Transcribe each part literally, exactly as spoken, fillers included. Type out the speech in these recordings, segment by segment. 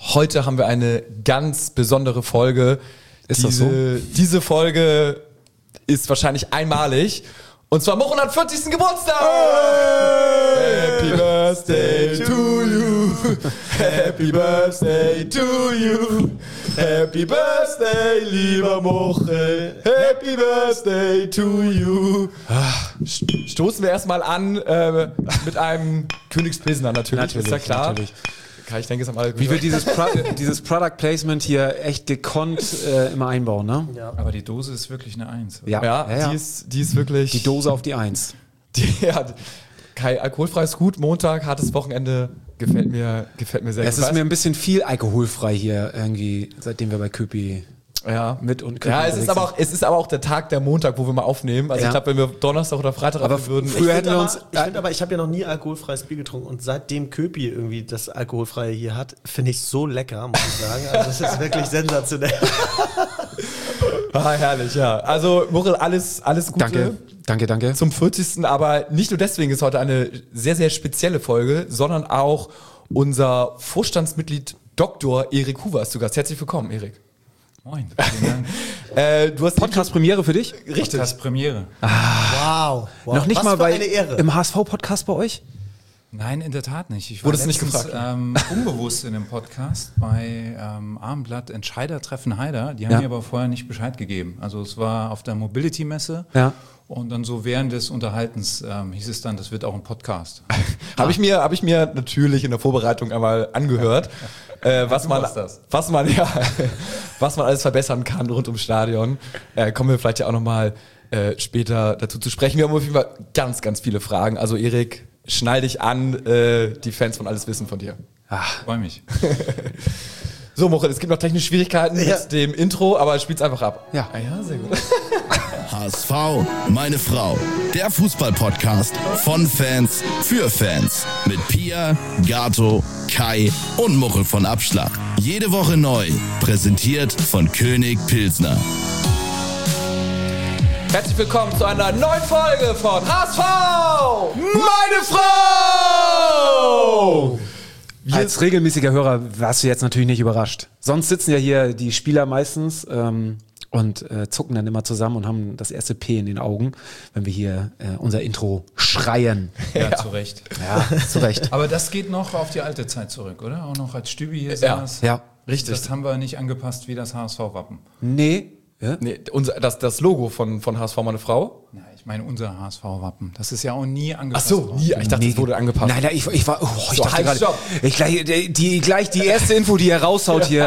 heute haben wir eine ganz besondere Folge. Ist diese, das so? Diese Folge ist wahrscheinlich einmalig. Und zwar am hundertvierzigsten Geburtstag! Happy Birthday to you! Happy Birthday to you! Happy Birthday, lieber Mochel! Happy Birthday to you! Stoßen wir erstmal an äh, mit einem Königspilsner natürlich, Natürlich, ist ja klar. natürlich. Ich denke, es haben alle Wie wir dieses, Pro dieses Product Placement hier echt gekonnt äh, immer einbauen, ne? Ja. Aber die Dose ist wirklich eine Eins. Oder? Ja, Ja, ja, ja. Die, ist, die ist wirklich... Die Dose auf die Eins. Die, ja, Kai, alkoholfrei ist gut. Montag, hartes Wochenende, gefällt mir, gefällt mir sehr Es gut. ist mir ein bisschen viel alkoholfrei hier irgendwie, seitdem wir bei Köpi ja. mit und Köpi Ja, es ist, unterwegs aber auch, es ist aber auch der Tag, der Montag, wo wir mal aufnehmen. Also Ja. ich glaube, wenn wir Donnerstag oder Freitag Aber aufnehmen würden... früher Ich hätten finde wir aber, uns- ich finde aber, ich habe ja noch nie alkoholfreies Bier getrunken und seitdem Köpi irgendwie das Alkoholfreie hier hat, finde ich es so lecker, muss ich sagen. Also es ist wirklich sensationell. Ah, herrlich, ja. Also, Muriel, alles, alles Gute. Danke, danke, danke. Zum vierzigsten Aber nicht nur deswegen ist heute eine sehr, sehr spezielle Folge, sondern auch unser Vorstandsmitglied Doktor Erik Huber ist zu Gast. Herzlich willkommen, Erik. Moin, vielen Dank. Äh, du hast Podcast-Premiere für dich? richtig. Podcast-Premiere. Wow. wow. Noch nicht Was mal für bei eine Ehre. im H S V-Podcast bei euch? Nein, in der Tat nicht. Ich Wurdest du nicht letztens, gefragt? Ähm, unbewusst in dem Podcast bei ähm, Abendblatt Entscheider treffen Heider. Die haben Ja. mir aber vorher nicht Bescheid gegeben. Also es war auf der Mobility-Messe. Ja. Und dann so während des Unterhaltens ähm, hieß es dann, das wird auch ein Podcast. Habe ich mir, habe ich mir natürlich in der Vorbereitung einmal angehört, äh, was du man, machst das. was man ja, was man alles verbessern kann rund ums Stadion. Äh, kommen wir vielleicht ja auch noch mal äh, später dazu zu sprechen. Wir haben auf jeden Fall ganz, ganz viele Fragen. Also Erik, schnall dich an, äh, die Fans von alles wissen von dir. Ach, Freue mich. So, Mochel, es gibt noch technische Schwierigkeiten Ja. mit dem Intro, aber spiel's einfach ab. ja. Ah ja, sehr gut. H S V, meine Frau. Der Fußball-Podcast von Fans für Fans. Mit Pia, Gato, Kai und Muchel von Abschlag. Jede Woche neu. Präsentiert von König Pilsner. Herzlich willkommen zu einer neuen Folge von H S V, meine Frau! Wir Als regelmäßiger Hörer warst du jetzt natürlich nicht überrascht. Sonst sitzen ja hier die Spieler meistens ähm, und äh, zucken dann immer zusammen und haben das erste P in den Augen, wenn wir hier äh, unser Intro schreien. Ja, zu Recht. Ja, zu Recht. Aber das geht noch auf die alte Zeit zurück, oder? Auch noch als Stübi hier Ja, saß. ja, richtig. Das haben wir nicht angepasst wie das H S V-Wappen. Nee. Ja? Nee, unser, das, das Logo von, von H S V, meine Frau. Ja, ich meine unser H S V-Wappen. Das ist ja auch nie Ach angepasst so, nie. Ich dachte, Nee. es wurde angepasst. Nein, nein, ich, ich war, oh, ich So, dachte halt, gerade, stopp. ich gleich, die, die, gleich die erste Info, die er raushaut hier.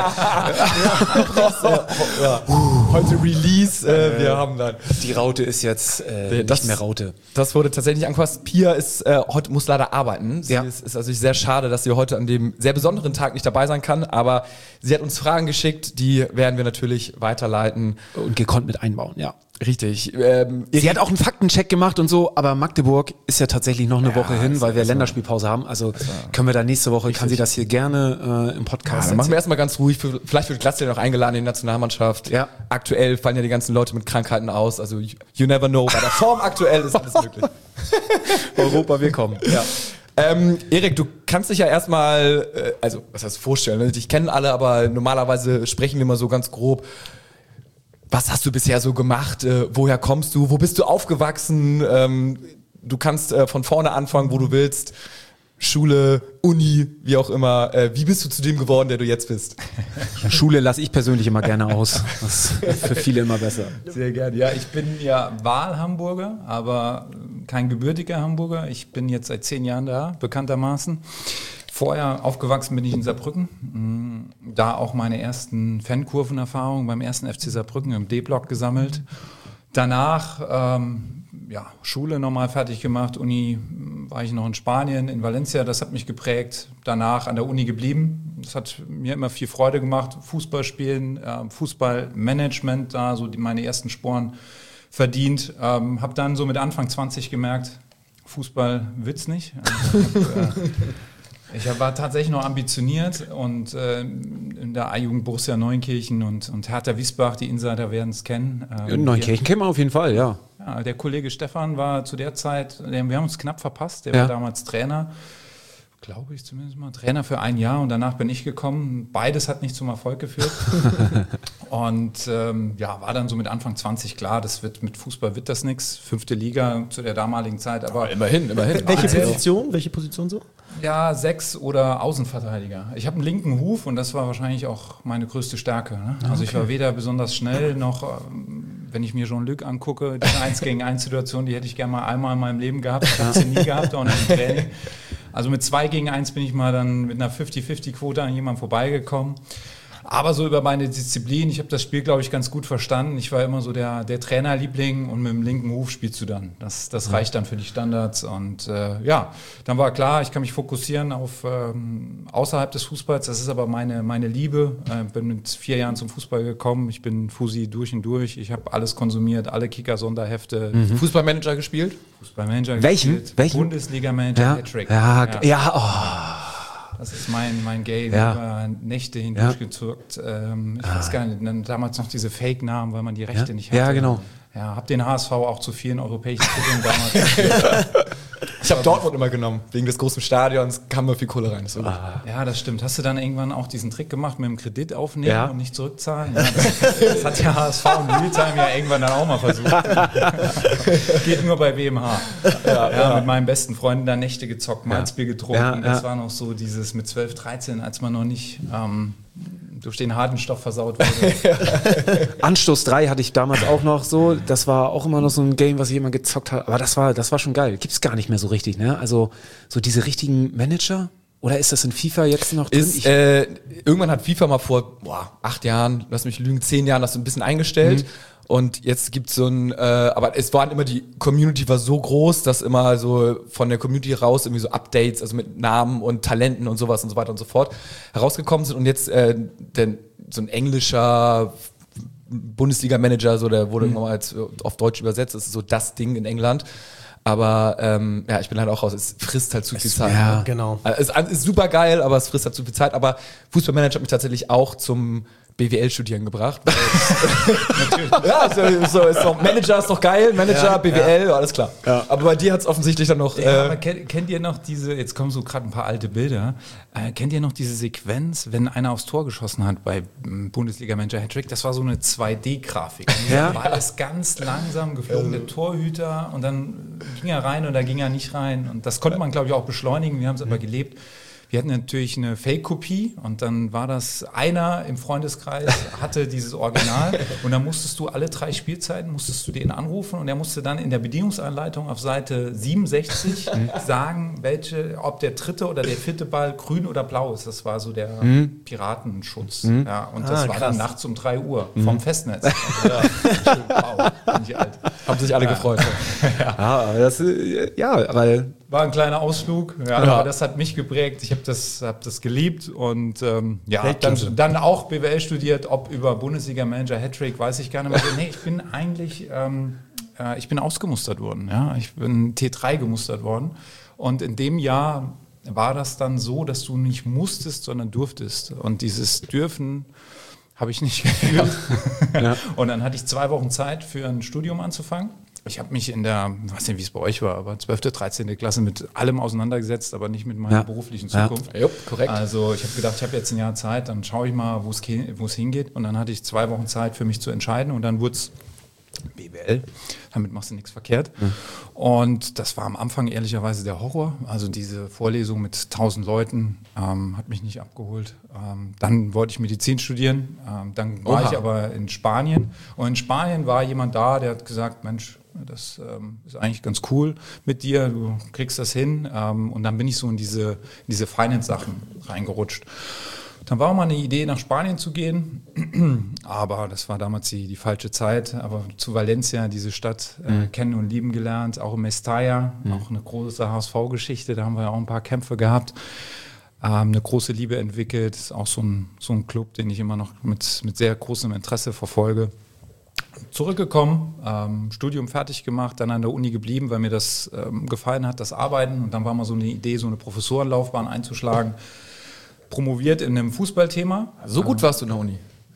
Ja. Heute Release. Äh, wir haben dann. Die Raute ist jetzt äh, Das- nicht mehr Raute. Das wurde tatsächlich nicht angepasst. Pia ist äh, heute muss leider arbeiten. Sie Ja. ist, ist also sehr schade, dass sie heute an dem sehr besonderen Tag nicht dabei sein kann. Aber sie hat uns Fragen geschickt, die werden wir natürlich weiterleiten. Und gekonnt mit einbauen, ja. Richtig. Ähm, Sie hat auch einen Faktencheck gemacht und so, aber Magdeburg ist ja tatsächlich noch eine Woche hin, weil wir Länderspielpause haben. Also können wir da nächste Woche, kann sie das hier gerne äh, im Ja, Podcast dann machen wir erstmal ganz ruhig. Für, vielleicht wird Glatzel noch eingeladen in die Nationalmannschaft. Ja. Aktuell fallen ja die ganzen Leute mit Krankheiten aus. Also you, you never know. Bei der Form aktuell ist alles möglich. Europa, wir kommen. Ja. Ähm, Erik, du kannst dich ja erstmal, äh, also was heißt vorstellen, ne? Dich kennen alle, aber normalerweise sprechen wir mal so ganz grob. Was hast du bisher so gemacht? Äh, woher kommst du? Wo bist du aufgewachsen? Ähm, du kannst äh, von vorne anfangen, wo du willst. Schule, Uni, wie auch immer. Äh, wie bist du zu dem geworden, der du jetzt bist? Schule lasse ich persönlich immer gerne aus. Das ist für viele immer besser. Sehr gerne. Ja, ich bin ja Wahlhamburger, aber kein gebürtiger Hamburger. Ich bin jetzt seit zehn Jahren da, bekanntermaßen. Vorher aufgewachsen bin ich in Saarbrücken. Da auch meine ersten Fankurvenerfahrungen beim ersten F C Saarbrücken im D-Block gesammelt. Danach ähm, ja, Schule nochmal fertig gemacht. Uni war ich noch in Spanien, in Valencia. Das hat mich geprägt. Danach an der Uni geblieben. Das hat mir immer viel Freude gemacht. Fußball spielen, äh, Fußballmanagement, da so die, meine ersten Sporen verdient. Ähm, habe dann so mit Anfang zwanzig gemerkt, Fußball wird's nicht. Also, hab, äh, ich war tatsächlich noch ambitioniert und äh, in der A-Jugend Borussia Neunkirchen und, und Hertha Wiesbach, die Insider werden es kennen. Ähm, Neunkirchen kennen wir auf jeden Fall, ja. Ja, der Kollege Stefan war zu der Zeit, wir haben uns knapp verpasst, der Ja. war damals Trainer. Glaube ich zumindest mal. Trainer für ein Jahr und danach bin ich gekommen. Beides hat nicht zum Erfolg geführt. Und ähm, ja, war dann so mit Anfang zwanzig klar, das wird mit Fußball wird das nichts. Fünfte Liga zu der damaligen Zeit. Aber Immerhin, immerhin. Welche Also- Position? Welche Position so? ja, Sechs- oder Außenverteidiger. Ich habe einen linken Huf und das war wahrscheinlich auch meine größte Stärke. Ne? Also ich war weder besonders schnell noch, ähm, wenn ich mir Jean-Luc angucke, die eins gegen eins Situation, die hätte ich gerne mal einmal in meinem Leben gehabt. Ich habe sie nie gehabt, auch nicht im Training. Also mit zwei gegen eins bin ich mal dann mit einer fünfzig fünfzig Quote an jemandem vorbeigekommen. Aber so über meine Disziplin, ich habe das Spiel, glaube ich, ganz gut verstanden. Ich war immer so der, der Trainerliebling und mit dem linken Huf spielst du dann. Das, das reicht dann für die Standards. Und äh, ja, dann war klar, ich kann mich fokussieren auf ähm, außerhalb des Fußballs. Das ist aber meine, meine Liebe. Äh, bin mit vier Jahren zum Fußball gekommen. Ich bin Fusi durch und durch. Ich habe alles konsumiert, alle Kicker-Sonderhefte. Mhm. Fußballmanager gespielt? Fußballmanager Welchen? gespielt. Welchen? Bundesliga-Manager Ja, Hattrick. ja, ja, ja oh. Das ist mein, mein Game, Ja. über Nächte hindurchgezurkt. Ähm, ich weiß gar nicht, dann damals noch diese Fake-Namen, weil man die Rechte Ja. nicht hatte. Ja, genau. Ja, hab den H S V auch zu vielen europäischen Titeln damals. Ich habe Dortmund immer genommen. Wegen des großen Stadions kam mir viel Kohle rein. Das war gut. Ja, das stimmt. Hast du dann irgendwann auch diesen Trick gemacht mit dem Kredit aufnehmen Ja. und nicht zurückzahlen? Ja, das, das hat der H S V in Realtime ja irgendwann dann auch mal versucht. Geht nur bei W M H. Ja, ja, mit meinen besten Freunden da Nächte gezockt, Malzbier getrunken. Ja, Das ja. war noch so dieses mit zwölf, dreizehn, als man noch nicht ähm, durch den harten Stoff versaut wurde. Anstoß drei hatte ich damals auch noch so. Das war auch immer noch so ein Game, was ich immer gezockt habe. Aber das war, das war schon geil. Gibt's gar nicht mehr so richtig, ne? Also so diese richtigen Manager? Oder ist das in FIFA jetzt noch drin? Ist, Ich- äh, irgendwann hat FIFA mal vor boah, acht Jahren, lass mich lügen, zehn Jahren das so ein bisschen eingestellt. Und jetzt gibt's so ein, äh, aber es waren immer, die Community war so groß, dass immer so von der Community raus irgendwie so Updates, also mit Namen und Talenten und sowas und so weiter und so fort herausgekommen sind. Und jetzt äh, denn, so ein englischer Bundesliga-Manager, so der wurde irgendwann mal als, auf Deutsch übersetzt, das ist so das Ding in England. Aber ähm, ja, ich bin halt auch raus, es frisst halt zu viel Zeit. ja, ne? genau. Also, es ist, ist super geil, aber es frisst halt zu viel Zeit. Aber Fußballmanager hat mich tatsächlich auch zum B W L-Studieren gebracht. Ja, ist, ist, so, ist doch, Manager ist doch geil, Manager, Ja, B W L, alles klar. Aber bei dir hat es offensichtlich dann noch... Ja, äh, aber kennt, kennt ihr noch diese, jetzt kommen so gerade ein paar alte Bilder, äh, kennt ihr noch diese Sequenz, wenn einer aufs Tor geschossen hat bei ähm, Bundesliga-Manager Hattrick? Das war so eine zwei D-Grafik. Ja. Da war alles ganz langsam geflogen, der Torhüter, und dann ging er rein oder ging er nicht rein. Und das konnte man, glaube ich, auch beschleunigen. Wir haben es aber gelebt. Wir hatten natürlich eine Fake-Kopie und dann war das, einer im Freundeskreis hatte dieses Original und dann musstest du alle drei Spielzeiten, musstest du den anrufen und er musste dann in der Bedienungsanleitung auf Seite siebenundsechzig sagen, welche, ob der dritte oder der vierte Ball grün oder blau ist. Das war so der Piratenschutz. Ja, und das Ah, war krass. dann nachts um drei Uhr vom Festnetz. Also, ja, wow, bin ich alt. haben sich alle gefreut. ja, aber das, äh, ja, aber War ein kleiner Ausflug, ja, aber das hat mich geprägt. Ich habe das, hab das geliebt und ähm, ja, hab dann, dann auch B W L studiert. Ob über Bundesliga-Manager Hattrick, weiß ich gar nicht mehr. Nee, ich bin eigentlich, ähm, äh, ich bin ausgemustert worden. Ja, ich bin T drei gemustert worden und in dem Jahr war das dann so, dass du nicht musstest, sondern durftest. Und dieses Dürfen habe ich nicht gefühlt. Ja. Und dann hatte ich zwei Wochen Zeit für ein Studium anzufangen. Ich habe mich in der, ich weiß nicht, wie es bei euch war, aber zwölfte, dreizehnte Klasse mit allem auseinandergesetzt, aber nicht mit meiner Ja. beruflichen Ja. Zukunft. Jupp, korrekt. Also ich habe gedacht, ich habe jetzt ein Jahr Zeit, dann schaue ich mal, wo es ge- wo es hingeht. Und dann hatte ich zwei Wochen Zeit für mich zu entscheiden und dann wurde es B W L. Damit machst du nichts verkehrt. Und das war am Anfang ehrlicherweise der Horror. Also diese Vorlesung mit tausend Leuten ähm, hat mich nicht abgeholt. Ähm, dann wollte ich Medizin studieren. Ähm, dann war Oha. ich aber in Spanien. Und in Spanien war jemand da, der hat gesagt, Mensch, das ähm, ist eigentlich ganz cool mit dir, du kriegst das hin. Ähm, und dann bin ich so in diese, in diese Finance-Sachen reingerutscht. Dann war auch mal eine Idee, nach Spanien zu gehen, aber das war damals die, die falsche Zeit. Aber zu Valencia, diese Stadt, äh, kennen und lieben gelernt, auch in Mestalla, auch eine große H S V-Geschichte, da haben wir ja auch ein paar Kämpfe gehabt. Ähm, eine große Liebe entwickelt, ist auch so ein, so ein Club, den ich immer noch mit, mit sehr großem Interesse verfolge. Zurückgekommen, ähm, Studium fertig gemacht, dann an der Uni geblieben, weil mir das ähm, gefallen hat, das Arbeiten. Und dann war mal so eine Idee, so eine Professorenlaufbahn einzuschlagen. Promoviert in einem Fußballthema. So gut warst du in der Uni.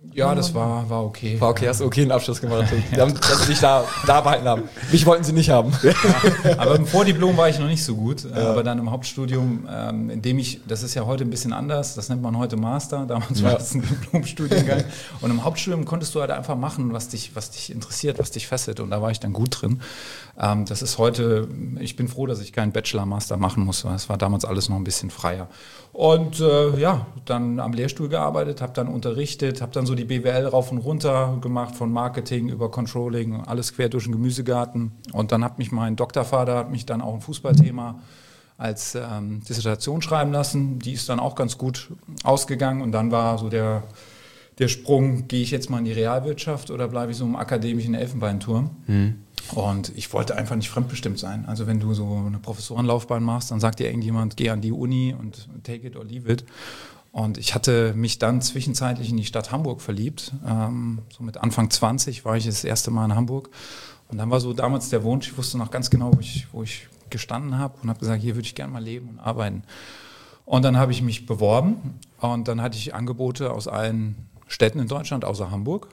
Ja, das war, war okay. War okay, hast du okay einen Abschluss gemacht. Die haben, dass sie dich da, da behalten haben. Mich wollten sie nicht haben. Ja, aber im Vordiplom war ich noch nicht so gut. Ja. Aber dann im Hauptstudium, ähm, in dem ich, das ist ja heute ein bisschen anders, das nennt man heute Master, damals ja. war das ein Diplomstudiengang. Und im Hauptstudium konntest du halt einfach machen, was dich, was dich interessiert, was dich fesselt. Und da war ich dann gut drin. Ähm, das ist heute, ich bin froh, dass ich keinen Bachelor-Master machen muss. Das war damals alles noch ein bisschen freier. Und äh, ja, dann am Lehrstuhl gearbeitet, habe dann unterrichtet, habe dann so die B W L rauf und runter gemacht, von Marketing über Controlling, alles quer durch den Gemüsegarten. Und dann hat mich mein Doktorvater, hat mich dann auch ein Fußballthema als ähm, Dissertation schreiben lassen. Die ist dann auch ganz gut ausgegangen. Und dann war so der, der Sprung, gehe ich jetzt mal in die Realwirtschaft oder bleibe ich so im akademischen Elfenbeinturm? Mhm. Und ich wollte einfach nicht fremdbestimmt sein. Also wenn du so eine Professorenlaufbahn machst, dann sagt dir irgendjemand, geh an die Uni und take it or leave it. Und ich hatte mich dann zwischenzeitlich in die Stadt Hamburg verliebt. Ähm, so mit Anfang zwanzig war ich das erste Mal in Hamburg. Und dann war so damals der Wunsch, ich wusste noch ganz genau, wo ich, wo ich gestanden habe und habe gesagt, hier würde ich gerne mal leben und arbeiten. Und dann habe ich mich beworben und dann hatte ich Angebote aus allen Städten in Deutschland, außer Hamburg.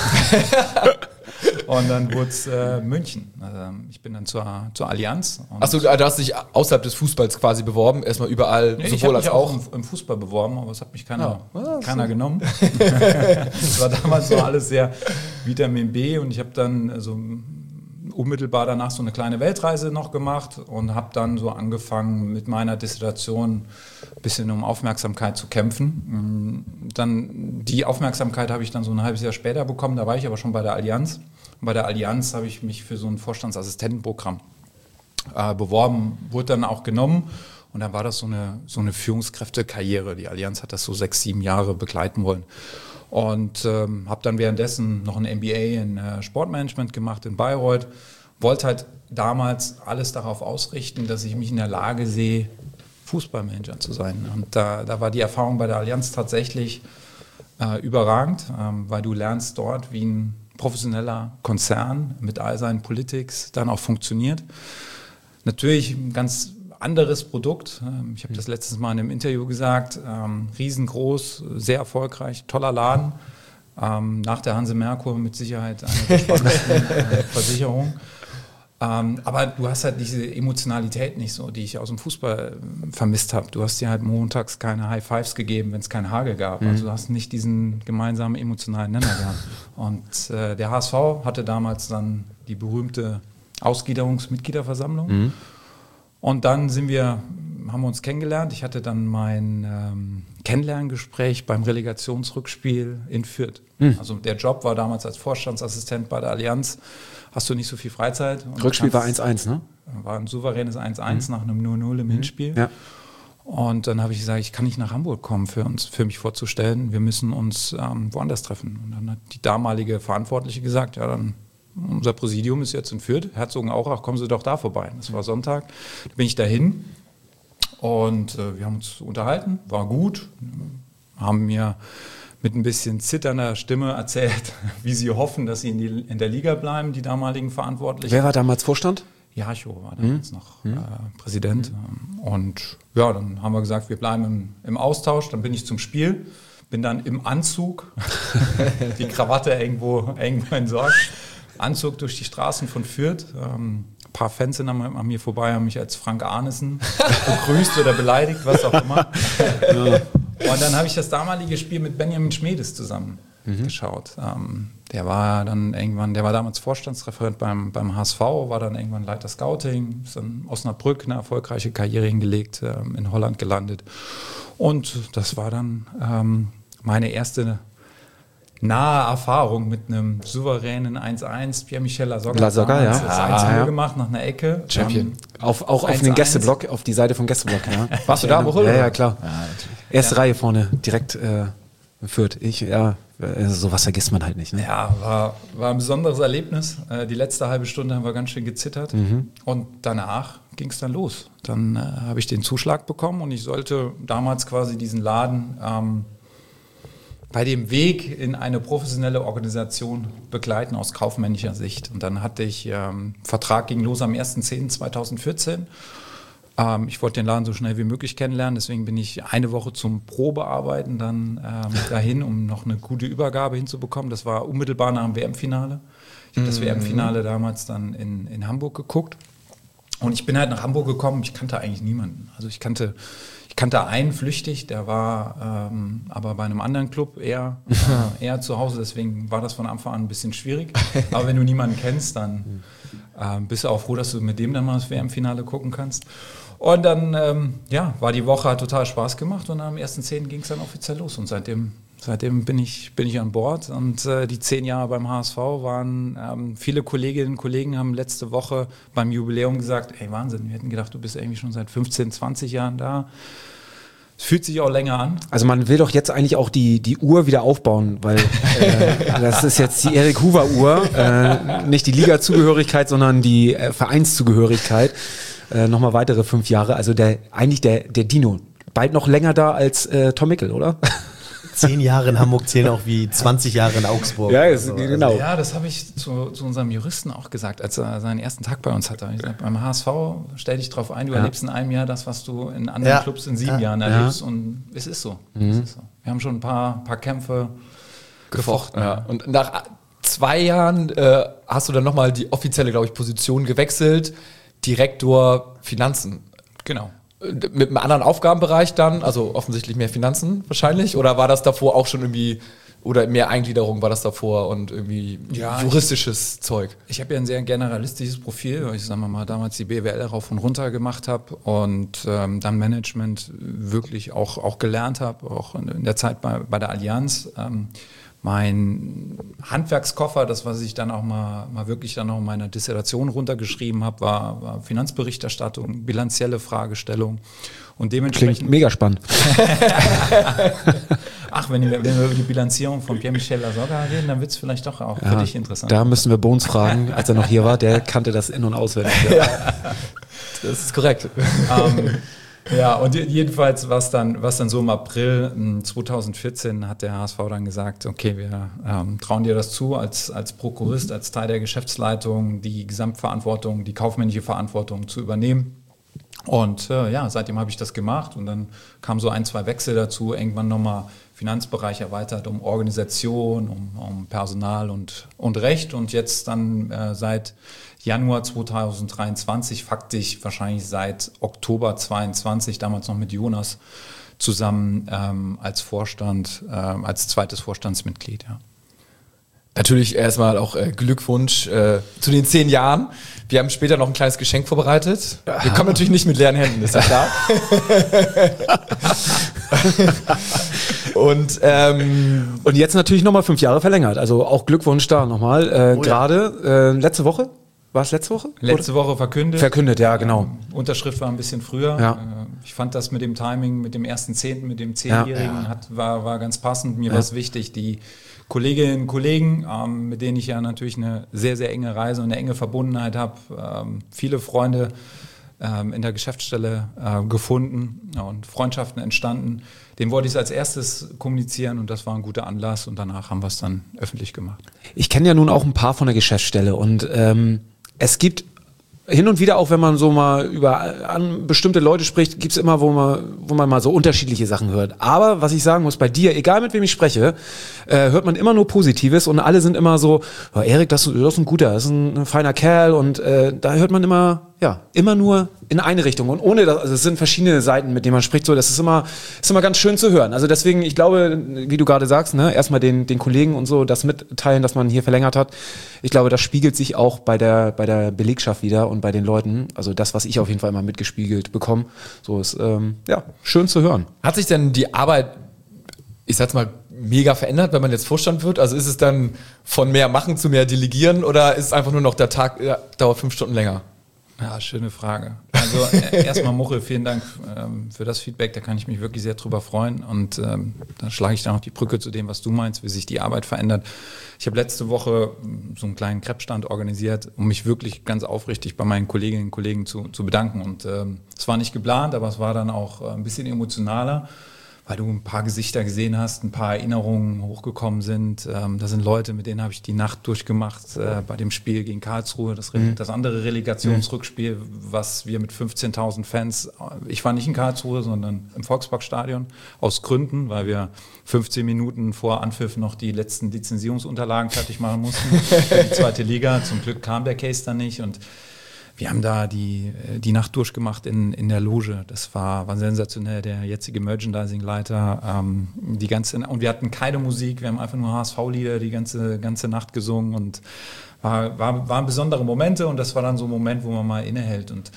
Und dann wurde es äh, München. Also ich bin dann zur, zur Allianz. Achso, du hast dich außerhalb des Fußballs quasi beworben, erstmal überall, nee, sowohl als ich auch. Ich habe mich auch im, im Fußball beworben, aber es hat mich keiner, ja. ah, keiner so. genommen. Das war damals so alles sehr Vitamin B und ich habe dann also unmittelbar danach so eine kleine Weltreise noch gemacht und habe dann so angefangen mit meiner Dissertation ein bisschen um Aufmerksamkeit zu kämpfen. Dann die Aufmerksamkeit habe ich dann so ein halbes Jahr später bekommen, da war ich aber schon bei der Allianz. Und bei der Allianz habe ich mich für so ein Vorstandsassistentenprogramm äh, beworben, wurde dann auch genommen und dann war das so eine, so eine Führungskräftekarriere. Die Allianz hat das so sechs, sieben Jahre begleiten wollen. Und ähm, habe dann währenddessen noch ein M B A in äh, Sportmanagement gemacht in Bayreuth. Wollte halt damals alles darauf ausrichten, dass ich mich in der Lage sehe, Fußballmanager zu sein. Und da, da war die Erfahrung bei der Allianz tatsächlich äh, überragend, ähm, weil du lernst dort, wie ein professioneller Konzern mit all seinen Politics dann auch funktioniert. Natürlich ein ganz anderes Produkt. Ich habe das letztes Mal in einem Interview gesagt. Ähm, riesengroß, sehr erfolgreich, toller Laden. Ähm, nach der Hanse Merkur mit Sicherheit eine der spannendsten äh, Versicherung. Ähm, aber du hast halt diese Emotionalität nicht so, die ich aus dem Fußball äh, vermisst habe. Du hast dir halt montags keine High Fives gegeben, wenn es keinen Hagel gab. Mhm. Also du hast nicht diesen gemeinsamen emotionalen Nenner gehabt. Und äh, der H S V hatte damals dann die berühmte Ausgliederungs-Mitgliederversammlung. Mhm. Und dann sind wir, haben wir uns kennengelernt. Ich hatte dann mein ähm, Kennenlerngespräch beim Relegationsrückspiel in Fürth. Mhm. Also der Job war damals als Vorstandsassistent bei der Allianz. Hast du nicht so viel Freizeit. Und Rückspiel war eins eins, ne? War ein souveränes eins eins mhm. nach einem null null im mhm. Hinspiel. Ja. Und dann habe ich gesagt, ich kann nicht nach Hamburg kommen, für uns, für mich vorzustellen. Wir müssen uns ähm, woanders treffen. Und dann hat die damalige Verantwortliche gesagt, ja, dann unser Präsidium ist jetzt in Fürth, Herzogenaurach, kommen Sie doch da vorbei. Das war Sonntag, da bin ich dahin und äh, wir haben uns unterhalten, war gut, haben mir mit ein bisschen zitternder Stimme erzählt, wie sie hoffen, dass sie in, die, in der Liga bleiben, die damaligen Verantwortlichen. Wer war damals Vorstand? Jarcho war damals mhm. noch äh, Präsident. Mhm. Und ja, dann haben wir gesagt, wir bleiben im, im Austausch, dann bin ich zum Spiel, bin dann im Anzug, die Krawatte irgendwo, irgendwo entsorgt. Anzug durch die Straßen von Fürth. Ähm, ein paar Fans sind an, an mir vorbei, haben mich als Frank Arnesen begrüßt oder beleidigt, was auch immer. Ja. Und dann habe ich das damalige Spiel mit Benjamin Schmedes zusammen mhm. geschaut. Ähm, der war dann irgendwann, der war damals Vorstandsreferent beim, beim H S V, war dann irgendwann Leiter Scouting, ist in Osnabrück eine erfolgreiche Karriere hingelegt, ähm, in Holland gelandet. Und das war dann ähm, meine erste nahe Erfahrung mit einem souveränen eins eins. Pierre-Michel Lasogga, Lasogga, ja. Das eins null gemacht nach einer Ecke. Champion. Ähm, auf, auch auf den Gästeblock, auf die Seite vom Gästeblock. Ja. Warst du da, Woche? Ja, ja, klar. Ja, Erste ja. Reihe vorne, direkt äh, Fürth. Ich, ja, sowas vergisst man halt nicht. Ne? Ja, war, war ein besonderes Erlebnis. Äh, die letzte halbe Stunde haben wir ganz schön gezittert. Mhm. Und danach ging es dann los. Dann äh, habe ich den Zuschlag bekommen und ich sollte damals quasi diesen Laden ähm, bei dem Weg in eine professionelle Organisation begleiten aus kaufmännischer Sicht. Und dann hatte ich, ähm, Vertrag ging los am erster zehnter zweitausendvierzehn. Ähm, ich wollte den Laden so schnell wie möglich kennenlernen, deswegen bin ich eine Woche zum Probearbeiten dann ähm, dahin, um noch eine gute Übergabe hinzubekommen. Das war unmittelbar nach dem W M-Finale. Ich habe mhm. das W M-Finale damals dann in, in Hamburg geguckt. Und ich bin halt nach Hamburg gekommen, ich kannte eigentlich niemanden. Also ich kannte, ich kannte einen flüchtig, der war ähm, aber bei einem anderen Club eher, äh, eher zu Hause, deswegen war das von Anfang an ein bisschen schwierig. Aber wenn du niemanden kennst, dann äh, bist du auch froh, dass du mit dem dann mal das W M-Finale gucken kannst. Und dann ähm, ja, war die Woche, hat total Spaß gemacht und am ersten zehnten ging es dann offiziell los und seitdem Seitdem bin ich, bin ich an Bord und äh, die zehn Jahre beim H S V waren, ähm, viele Kolleginnen und Kollegen haben letzte Woche beim Jubiläum gesagt, ey Wahnsinn, wir hätten gedacht, du bist irgendwie schon seit fünfzehn, zwanzig Jahren da. Es fühlt sich auch länger an. Also man will doch jetzt eigentlich auch die, die Uhr wieder aufbauen, weil äh, das ist jetzt die Erik Hoover Uhr, äh, nicht die Liga-Zugehörigkeit, sondern die äh, Vereinszugehörigkeit. Äh, Nochmal weitere fünf Jahre, also der eigentlich der, der Dino. Bald noch länger da als äh, Tom Mickel, oder? Zehn Jahre in Hamburg zählen auch wie zwanzig Jahre in Augsburg. Ja, ist, also, genau. Ja, das habe ich zu, zu unserem Juristen auch gesagt, als er seinen ersten Tag bei uns hatte. Ich gesagt, beim H S V stell dich drauf ein, du ja. erlebst in einem Jahr das, was du in anderen ja. Clubs in sieben ja. Jahren erlebst. Ja. Und es ist so. Mhm. es ist so. Wir haben schon ein paar, paar Kämpfe gefochten. gefochten ja. Und nach zwei Jahren äh, hast du dann nochmal die offizielle, glaube ich, Position gewechselt, Direktor Finanzen. Genau. Mit einem anderen Aufgabenbereich dann, also offensichtlich mehr Finanzen wahrscheinlich, oder war das davor auch schon irgendwie, oder mehr Eingliederung war das davor und irgendwie ja, juristisches ich, Zeug? Ich habe ja ein sehr generalistisches Profil, weil ich sagen wir mal damals die B W L rauf und runter gemacht habe und ähm, dann Management wirklich auch, auch gelernt habe, auch in, in der Zeit bei, bei der Allianz. Ähm, Mein Handwerkskoffer, das, was ich dann auch mal, mal wirklich dann auch in meiner Dissertation runtergeschrieben habe, war, war Finanzberichterstattung, bilanzielle Fragestellung und dementsprechend... Klingt mega spannend. Ach, wenn wir, wenn wir über die Bilanzierung von Pierre-Michel Lasogga reden, dann wird es vielleicht doch auch ja, für dich interessant. Da müssen wir Bones fragen, als er noch hier war, der kannte das in- und auswendig. Ja. Das ist korrekt. ähm, Ja, und jedenfalls, was dann, was dann so im April zwanzig vierzehn hat der H S V dann gesagt, okay, wir ähm, trauen dir das zu, als, als Prokurist, als Teil der Geschäftsleitung, die Gesamtverantwortung, die kaufmännische Verantwortung zu übernehmen. Und äh, ja, seitdem habe ich das gemacht und dann kamen so ein, zwei Wechsel dazu, irgendwann nochmal Finanzbereich erweitert um Organisation, um, um Personal und, und Recht und jetzt dann äh, seit Januar zwanzig dreiundzwanzig, faktisch wahrscheinlich seit Oktober zweiundzwanzig, damals noch mit Jonas zusammen ähm, als Vorstand, ähm, als zweites Vorstandsmitglied. Ja. Natürlich erstmal auch äh, Glückwunsch äh, zu den zehn Jahren. Wir haben später noch ein kleines Geschenk vorbereitet. Aha. Wir kommen natürlich nicht mit leeren Händen, ist ja klar. und, ähm, und jetzt natürlich nochmal fünf Jahre verlängert. Also auch Glückwunsch da nochmal. Äh, oh, Gerade äh, letzte Woche? War es letzte Woche? Letzte Oder? Woche verkündet. Verkündet, ja, genau. Ähm, Unterschrift war ein bisschen früher. Ja. Äh, ich fand das mit dem Timing, mit dem ersten Zehnten, mit dem Zehnjährigen, Ja. hat, war, war ganz passend. Mir Ja. war es wichtig, die Kolleginnen und Kollegen, ähm, mit denen ich ja natürlich eine sehr, sehr enge Reise und eine enge Verbundenheit habe, ähm, viele Freunde ähm, in der Geschäftsstelle äh, gefunden ja, und Freundschaften entstanden. Den wollte ich als erstes kommunizieren und das war ein guter Anlass und danach haben wir es dann öffentlich gemacht. Ich kenne ja nun auch ein paar von der Geschäftsstelle und ähm, es gibt hin und wieder, auch wenn man so mal über an bestimmte Leute spricht, gibt es immer, wo man, wo man mal so unterschiedliche Sachen hört. Aber was ich sagen muss, bei dir, egal mit wem ich spreche, äh, hört man immer nur Positives und alle sind immer so, oh, Erik, das, das ist ein guter, das ist ein, ein feiner Kerl und äh, da hört man immer, ja, immer nur in eine Richtung und ohne das, also es sind verschiedene Seiten, mit denen man spricht, so, das ist immer, ist immer ganz schön zu hören. Also deswegen, ich glaube, wie du gerade sagst, ne, erstmal den, den Kollegen und so das mitteilen, dass man hier verlängert hat. Ich glaube, das spiegelt sich auch bei der, bei der Belegschaft wieder und bei den Leuten. Also das, was ich auf jeden Fall immer mitgespiegelt bekomme. So ist, ähm, ja, schön zu hören. hat sich denn die Arbeit, ich sag's mal, mega verändert, wenn man jetzt Vorstand wird? Also ist es dann von mehr machen zu mehr delegieren oder ist es einfach nur noch der Tag, ja, dauert fünf Stunden länger? Ja, schöne Frage. Also äh, erstmal Muchel, vielen Dank ähm, für das Feedback, da kann ich mich wirklich sehr drüber freuen und ähm, dann schlage ich dann auch die Brücke zu dem, was du meinst, wie sich die Arbeit verändert. Ich habe letzte Woche so einen kleinen Crepe-Stand organisiert, um mich wirklich ganz aufrichtig bei meinen Kolleginnen und Kollegen zu, zu bedanken und ähm, es war nicht geplant, aber es war dann auch äh, ein bisschen emotionaler, weil du ein paar Gesichter gesehen hast, ein paar Erinnerungen hochgekommen sind. Ähm, da sind Leute, mit denen habe ich die Nacht durchgemacht äh, bei dem Spiel gegen Karlsruhe, das, mhm. das andere Relegationsrückspiel, was wir mit fünfzehntausend Fans, ich war nicht in Karlsruhe, sondern im Volksparkstadion, aus Gründen, weil wir fünfzehn Minuten vor Anpfiff noch die letzten Lizenzierungsunterlagen fertig machen mussten für die zweite Liga. Zum Glück kam der Case dann nicht und wir haben da die, die Nacht durchgemacht in, in der Loge. Das war, war sensationell. Der jetzige Merchandising-Leiter, ähm, die ganze, und wir hatten keine Musik, wir haben einfach nur H S V-Lieder die ganze, ganze Nacht gesungen und war, war, waren besondere Momente und das war dann so ein Moment, wo man mal innehält. Und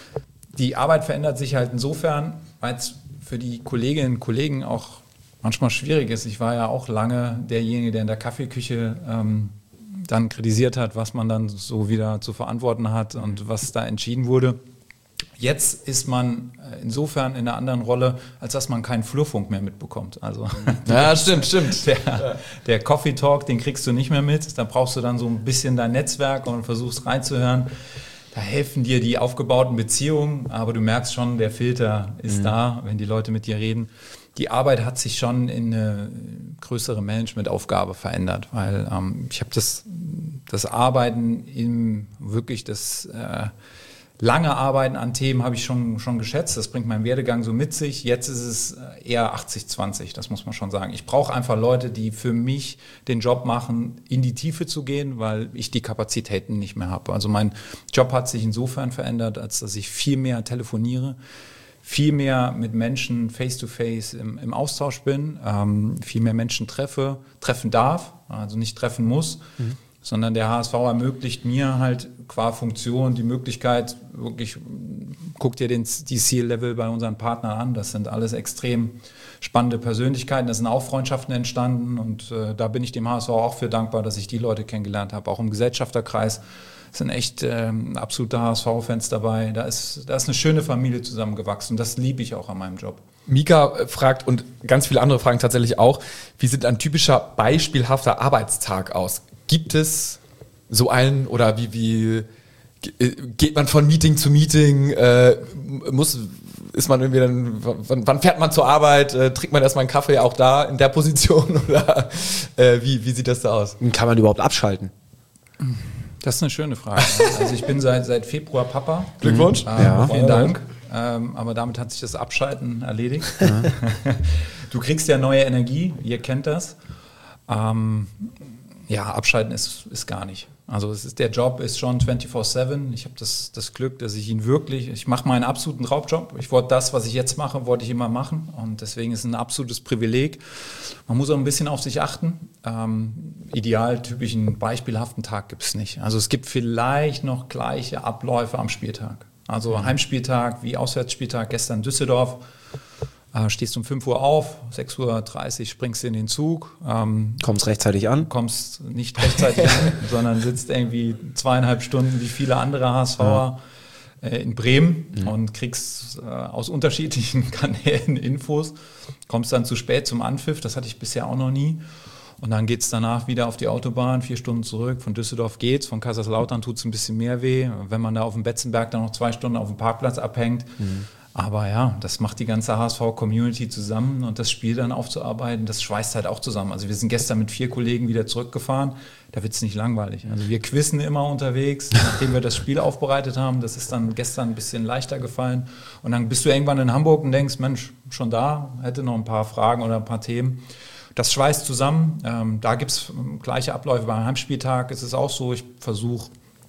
die Arbeit verändert sich halt insofern, weil es für die Kolleginnen und Kollegen auch manchmal schwierig ist. Ich war ja auch lange derjenige, der in der Kaffeeküche ähm, dann kritisiert hat, was man dann so wieder zu verantworten hat und was da entschieden wurde. Jetzt ist man insofern in einer anderen Rolle, als dass man keinen Flurfunk mehr mitbekommt. Also ja, stimmt, stimmt. Der, der Coffee Talk, den kriegst du nicht mehr mit. Da brauchst du dann so ein bisschen dein Netzwerk und versuchst reinzuhören. Da helfen dir die aufgebauten Beziehungen, aber du merkst schon, der Filter ist mhm. da, wenn die Leute mit dir reden. Die Arbeit hat sich schon in eine größere Managementaufgabe verändert, weil ähm, ich habe das, das Arbeiten im wirklich das äh, lange Arbeiten an Themen habe ich schon, schon geschätzt. Das bringt mein Werdegang so mit sich. Jetzt ist es eher achtzig zwanzig, das muss man schon sagen. Ich brauche einfach Leute, die für mich den Job machen, in die Tiefe zu gehen, weil ich die Kapazitäten nicht mehr habe. Also mein Job hat sich insofern verändert, als dass ich viel mehr telefoniere, viel mehr mit Menschen face-to-face im, im Austausch bin, ähm, viel mehr Menschen treffe, treffen darf, also nicht treffen muss, mhm. sondern der H S V ermöglicht mir halt qua Funktion die Möglichkeit, wirklich, guck dir den, die C-Level bei unseren Partnern an, das sind alles extrem spannende Persönlichkeiten, da sind auch Freundschaften entstanden und äh, da bin ich dem H S V auch für dankbar, dass ich die Leute kennengelernt habe, auch im Gesellschafterkreis. Es sind echt ähm, absolute H S V-Fans dabei. Da ist, da ist eine schöne Familie zusammengewachsen. Das liebe ich auch an meinem Job. Mika fragt und ganz viele andere fragen tatsächlich auch, wie sieht ein typischer beispielhafter Arbeitstag aus? Gibt es so einen oder wie, wie geht man von Meeting zu Meeting? Äh, muss, ist man irgendwie dann, wann, wann fährt man zur Arbeit? Äh, trinkt man erstmal einen Kaffee auch da in der Position? Oder äh, wie, wie sieht das da aus? Kann man überhaupt abschalten? Das ist eine schöne Frage. Also ich bin seit, seit Februar Papa. Glückwunsch. Ähm, Ja. Vielen Dank. Ähm, aber damit hat sich das Abschalten erledigt. Ja. Du kriegst ja neue Energie, ihr kennt das. Ähm, ja, Abschalten ist, ist gar nicht. Also es ist, der Job ist schon vierundzwanzig sieben. Ich habe das, das Glück, dass ich ihn wirklich, ich mache meinen absoluten Traumjob. Ich wollte das, was ich jetzt mache, wollte ich immer machen. Und deswegen ist es ein absolutes Privileg. Man muss auch ein bisschen auf sich achten. Ähm, idealtypischen, beispielhaften Tag gibt es nicht. Also es gibt vielleicht noch gleiche Abläufe am Spieltag. Also mhm. Heimspieltag wie Auswärtsspieltag, gestern Düsseldorf. Äh, stehst um fünf Uhr auf, sechs Uhr dreißig springst in den Zug. Ähm, Kommst rechtzeitig an? Kommst nicht rechtzeitig an, sondern sitzt irgendwie zweieinhalb Stunden wie viele andere H S V'er ja. äh, in Bremen mhm. und kriegst äh, aus unterschiedlichen Kanälen Infos. Kommst dann zu spät zum Anpfiff, das hatte ich bisher auch noch nie. Und dann geht's danach wieder auf die Autobahn, vier Stunden zurück. Von Düsseldorf geht's, von Kaiserslautern tut's ein bisschen mehr weh. Wenn man da auf dem Betzenberg dann noch zwei Stunden auf dem Parkplatz abhängt. Mhm. Aber ja, das macht die ganze H S V-Community zusammen und das Spiel dann aufzuarbeiten, das schweißt halt auch zusammen. Also wir sind gestern mit vier Kollegen wieder zurückgefahren, da wird's nicht langweilig. Also wir quizzen immer unterwegs, nachdem wir das Spiel aufbereitet haben. Das ist dann gestern ein bisschen leichter gefallen. Und dann bist du irgendwann in Hamburg und denkst, Mensch, schon da, hätte noch ein paar Fragen oder ein paar Themen. Das schweißt zusammen. Ähm, da gibt's gleiche Abläufe. Beim Heimspieltag ist es auch so, ich versuche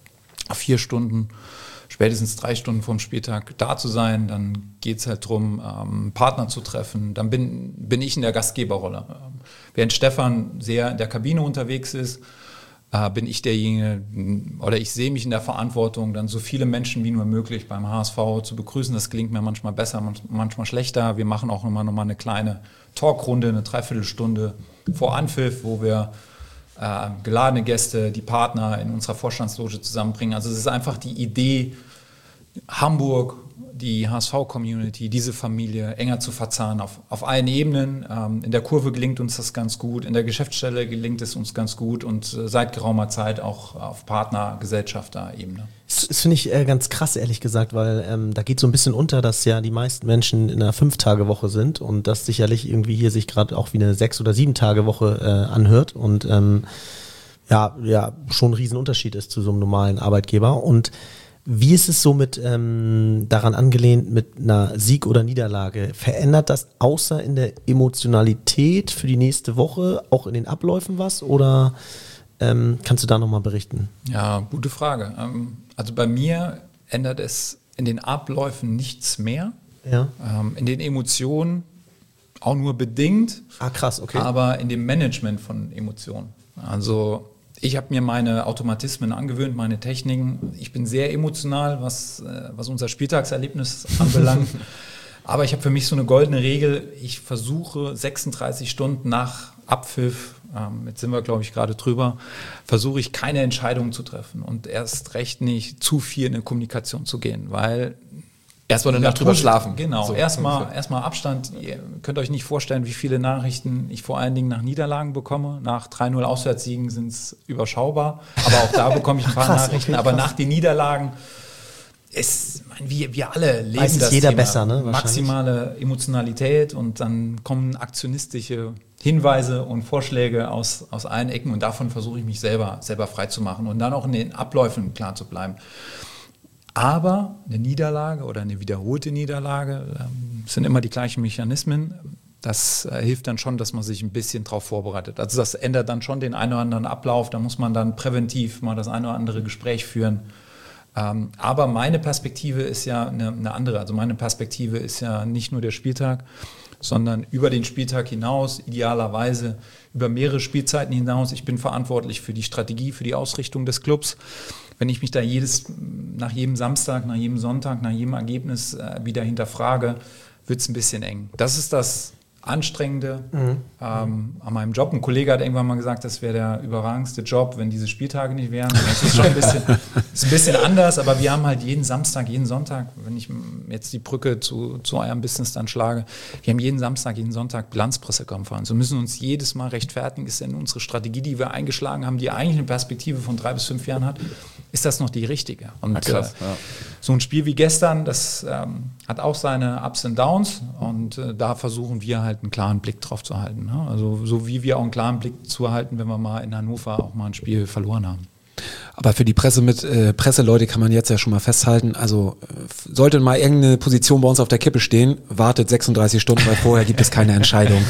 vier Stunden spätestens drei Stunden vorm Spieltag da zu sein, dann geht es halt darum, ähm, Partner zu treffen. Dann bin, bin ich in der Gastgeberrolle. Ähm, während Stefan sehr in der Kabine unterwegs ist, äh, bin ich derjenige, oder ich sehe mich in der Verantwortung, dann so viele Menschen wie nur möglich beim H S V zu begrüßen. Das gelingt mir manchmal besser, manchmal schlechter. Wir machen auch immer noch mal eine kleine Talkrunde, eine Dreiviertelstunde vor Anpfiff, wo wir Äh, geladene Gäste, die Partner in unserer Vorstandsloge zusammenbringen. Also es ist einfach die Idee, Hamburg, die H S V-Community, diese Familie enger zu verzahnen auf, auf allen Ebenen. Ähm, in der Kurve gelingt uns das ganz gut, in der Geschäftsstelle gelingt es uns ganz gut und äh, seit geraumer Zeit auch auf Partner-Gesellschafter-Ebene. Das, das finde ich äh, ganz krass, ehrlich gesagt, weil ähm, da geht so ein bisschen unter, dass ja die meisten Menschen in einer Fünf-Tage-Woche sind und das sicherlich irgendwie hier sich gerade auch wie eine Sechs- oder Sieben-Tage-Woche äh, anhört und ähm, ja, ja, schon ein Riesenunterschied ist zu so einem normalen Arbeitgeber. Und wie ist es so mit, ähm, daran angelehnt, mit einer Sieg oder Niederlage? Verändert das außer in der Emotionalität für die nächste Woche auch in den Abläufen was oder ähm, kannst du da nochmal berichten? Ja, gute Frage. Ähm, also bei mir ändert es in den Abläufen nichts mehr. Ja. Ähm, in den Emotionen auch nur bedingt. Ah, krass, okay. Aber in dem Management von Emotionen. Also ich habe mir meine Automatismen angewöhnt, meine Techniken. Ich bin sehr emotional, was, äh, was unser Spieltagserlebnis anbelangt. Aber ich habe für mich so eine goldene Regel. Ich versuche sechsunddreißig Stunden nach Abpfiff, ähm, jetzt sind wir, glaube ich, gerade drüber, versuche ich keine Entscheidungen zu treffen und erst recht nicht zu viel in eine Kommunikation zu gehen, weil erstmal eine Nacht drüber schlafen. Genau, So, erstmal ungefähr. erstmal Abstand. Ihr könnt euch nicht vorstellen, wie viele Nachrichten ich vor allen Dingen nach Niederlagen bekomme. Nach drei null Auswärtssiegen sind es überschaubar, aber auch da bekomme ich ein paar Krass, Nachrichten. okay, aber krass. nach den Niederlagen ist, ich meine, wir, wir alle leben Weiß es das jeder Thema. besser, ne, wahrscheinlich. Maximale Emotionalität und dann kommen aktionistische Hinweise und Vorschläge aus, aus allen Ecken und davon versuche ich mich selber, selber frei zu machen und dann auch in den Abläufen klar zu bleiben. Aber eine Niederlage oder eine wiederholte Niederlage ähm, sind immer die gleichen Mechanismen. Das äh, hilft dann schon, dass man sich ein bisschen darauf vorbereitet. Also das ändert dann schon den einen oder anderen Ablauf. Da muss man dann präventiv mal das eine oder andere Gespräch führen. Ähm, aber meine Perspektive ist ja eine, eine andere. Also meine Perspektive ist ja nicht nur der Spieltag, sondern über den Spieltag hinaus, idealerweise über mehrere Spielzeiten hinaus. Ich bin verantwortlich für die Strategie, für die Ausrichtung des Clubs. Wenn ich mich da jedes, nach jedem Samstag, nach jedem Sonntag, nach jedem Ergebnis äh, wieder hinterfrage, wird es ein bisschen eng. Das ist das Anstrengende mhm. ähm, an meinem Job. Ein Kollege hat irgendwann mal gesagt, das wäre der überragendste Job, wenn diese Spieltage nicht wären. Das ist schon ein bisschen, ist ein bisschen anders, aber wir haben halt jeden Samstag, jeden Sonntag, wenn ich jetzt die Brücke zu, zu eurem Business dann schlage, wir haben jeden Samstag, jeden Sonntag Bilanzpressekonferenz. Wir müssen uns jedes Mal rechtfertigen, ist denn unsere Strategie, die wir eingeschlagen haben, die eigentlich eine Perspektive von drei bis fünf Jahren hat, ist das noch die richtige? Und ja, krass, äh, ja. so ein Spiel wie gestern, das ähm, hat auch seine Ups und Downs und äh, da versuchen wir halt einen klaren Blick drauf zu halten. Ne? Also so wie wir auch einen klaren Blick zu halten, wenn wir mal in Hannover auch mal ein Spiel verloren haben. Aber für die Presse mit äh, Presseleute kann man jetzt ja schon mal festhalten, also äh, sollte mal irgendeine Position bei uns auf der Kippe stehen, wartet sechsunddreißig Stunden, weil vorher gibt es keine Entscheidung.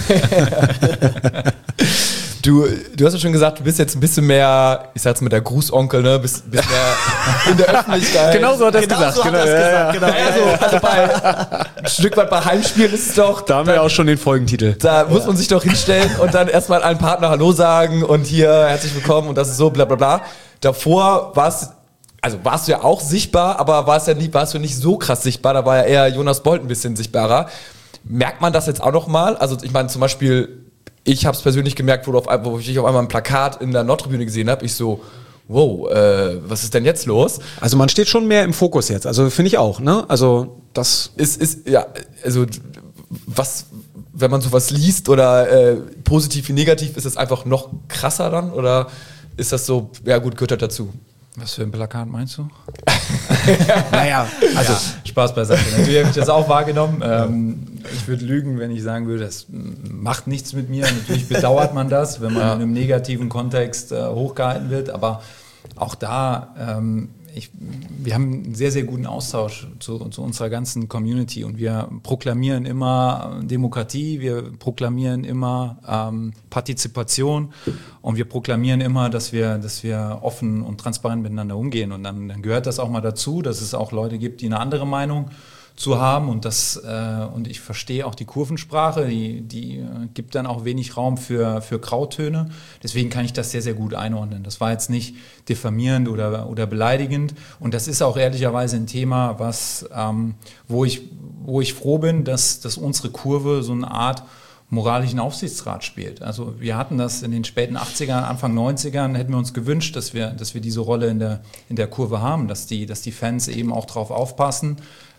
Du, du hast ja schon gesagt, du bist jetzt ein bisschen mehr, ich sag's mit der Grußonkel, ne, bist, bist mehr in der Öffentlichkeit. Genau so hat er es Genau gesagt. so hat genau, er es ja, gesagt, ja. genau. Also, also bei, ein Stück weit bei Heimspielen ist es doch, Da haben wir auch schon den Folgentitel. da muss man sich doch hinstellen und dann erstmal allen Partner Hallo sagen und hier herzlich willkommen und das ist so bla bla bla. Davor war es, also warst du ja auch sichtbar, aber warst ja nie, warst du nicht so krass sichtbar, da war ja eher Jonas Bolt ein bisschen sichtbarer. Merkt man das jetzt auch noch mal? Also ich meine zum Beispiel, ich habe es persönlich gemerkt, wo, du auf, wo ich auf einmal ein Plakat in der Nordtribüne gesehen habe, ich so, wow, äh, was ist denn jetzt los? Also man steht schon mehr im Fokus jetzt, also finde ich auch, ne? Also das Ist, ist, ja, also was, wenn man sowas liest oder äh, positiv wie negativ, ist es einfach noch krasser dann? Oder ist das so, ja gut, gehört halt dazu? Was für ein Plakat meinst du? naja, Also Spaß beiseite. Natürlich habe ich das auch wahrgenommen. Ähm, ich würde lügen, wenn ich sagen würde, das macht nichts mit mir. Natürlich bedauert man das, wenn man Ja. in einem negativen Kontext äh, hochgehalten wird. Aber auch da, ähm, ich, wir haben einen sehr, sehr guten Austausch zu, zu unserer ganzen Community und wir proklamieren immer Demokratie, wir proklamieren immer ähm, Partizipation und wir proklamieren immer, dass wir, dass wir offen und transparent miteinander umgehen. Und dann, dann gehört das auch mal dazu, dass es auch Leute gibt, die eine andere Meinung zu haben und das äh, und ich verstehe auch die Kurvensprache, die, die äh, gibt dann auch wenig Raum für, für Grautöne. Deswegen kann ich das sehr, sehr gut einordnen. Das war jetzt nicht diffamierend oder, oder beleidigend und das ist auch ehrlicherweise ein Thema, was ähm, wo ich, wo ich froh bin, dass, dass unsere Kurve so eine Art moralischen Aufsichtsrat spielt. Also wir hatten das in den späten achtzigern, Anfang neunzigern, hätten wir uns gewünscht, dass wir, dass wir diese Rolle in der, in der Kurve haben, dass die, dass die Fans eben auch drauf aufpassen,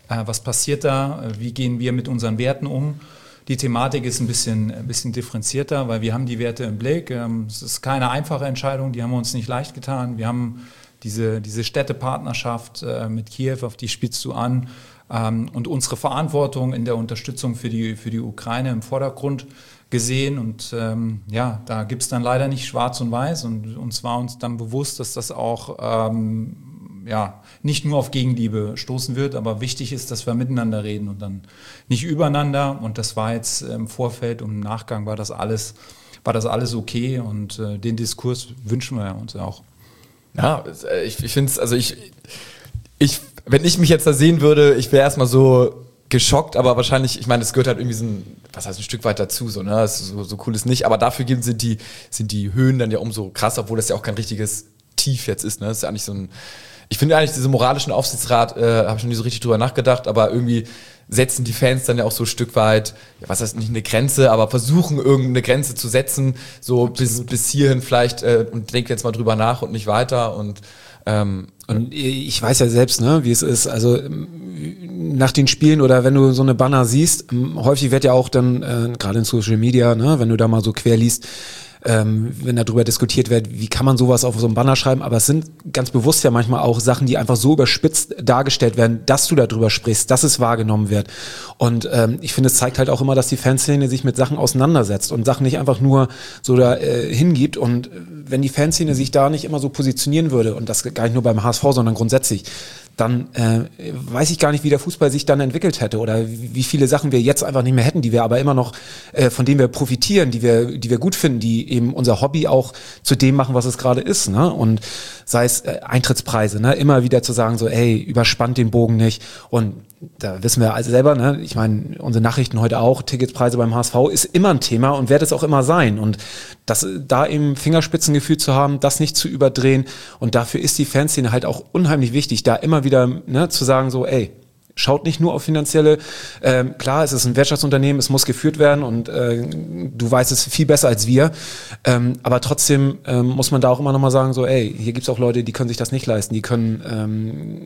Äh, was passiert da? Wie gehen wir mit unseren Werten um? Die Thematik ist ein bisschen, ein bisschen differenzierter, weil wir haben die Werte im Blick. Ähm, es ist keine einfache Entscheidung, die haben wir uns nicht leicht getan. Wir haben diese, diese Städtepartnerschaft äh, mit Kiew, auf die spielst du an. Ähm, und unsere Verantwortung in der Unterstützung für die, für die Ukraine im Vordergrund gesehen. Und ähm, ja, da gibt es dann leider nicht schwarz und weiß. Und uns war uns dann bewusst, dass das auch ähm, ja, nicht nur auf Gegenliebe stoßen wird, aber wichtig ist, dass wir miteinander reden und dann nicht übereinander. Und das war jetzt im Vorfeld und im Nachgang war das alles, war das alles okay. Und äh, den Diskurs wünschen wir uns auch. Ja, ich, ich finde es, also ich, ich, wenn ich mich jetzt da sehen würde, ich wäre erstmal so geschockt, aber wahrscheinlich, ich meine, das gehört halt irgendwie so ein, was heißt ein Stück weit dazu, so, ne, das ist so, so cool ist nicht, aber dafür sind die, sind die Höhen dann ja umso krasser, obwohl das ja auch kein richtiges Tief jetzt ist, ne, das ist ja eigentlich so ein, ich finde eigentlich, diese moralischen Aufsichtsrat, äh, habe ich noch nie so richtig drüber nachgedacht, aber irgendwie setzen die Fans dann ja auch so ein Stück weit, ja, was heißt nicht eine Grenze, aber versuchen irgendeine Grenze zu setzen, so bis, bis hierhin vielleicht äh, und denken jetzt mal drüber nach und nicht weiter und ähm, Und ich weiß ja selbst, ne, wie es ist. Also nach den Spielen oder wenn du so eine Banner siehst, häufig wird ja auch dann, äh, gerade in Social Media, ne, wenn du da mal so quer liest, ähm, wenn darüber diskutiert wird, wie kann man sowas auf so einem Banner schreiben, aber es sind ganz bewusst ja manchmal auch Sachen, die einfach so überspitzt dargestellt werden, dass du darüber sprichst, dass es wahrgenommen wird. Und ähm, ich finde, es zeigt halt auch immer, dass die Fanszene sich mit Sachen auseinandersetzt und Sachen nicht einfach nur so da äh, hingibt. Und wenn die Fanszene sich da nicht immer so positionieren würde, und das gar nicht nur beim H S V, sondern grundsätzlich, dann äh, weiß ich gar nicht, wie der Fußball sich dann entwickelt hätte oder wie viele Sachen wir jetzt einfach nicht mehr hätten, die wir aber immer noch, äh, von denen wir profitieren, die wir, die wir gut finden, die eben unser Hobby auch zu dem machen, was es gerade ist, ne? Und sei es äh, Eintrittspreise, ne? Immer wieder zu sagen so, ey, überspannt den Bogen nicht. Und da wissen wir also selber, ne? Ich meine, unsere Nachrichten heute auch, Ticketspreise beim H S V ist immer ein Thema und wird es auch immer sein. Und das, da eben Fingerspitzengefühl zu haben, das nicht zu überdrehen. Und dafür ist die Fanszene halt auch unheimlich wichtig, da immer wieder, ne, zu sagen so, ey, schaut nicht nur auf finanzielle, ähm, klar, es ist ein Wirtschaftsunternehmen, es muss geführt werden und äh, du weißt es viel besser als wir, ähm, aber trotzdem ähm, muss man da auch immer nochmal sagen so, ey, hier gibt's auch Leute, die können sich das nicht leisten, die können, ähm,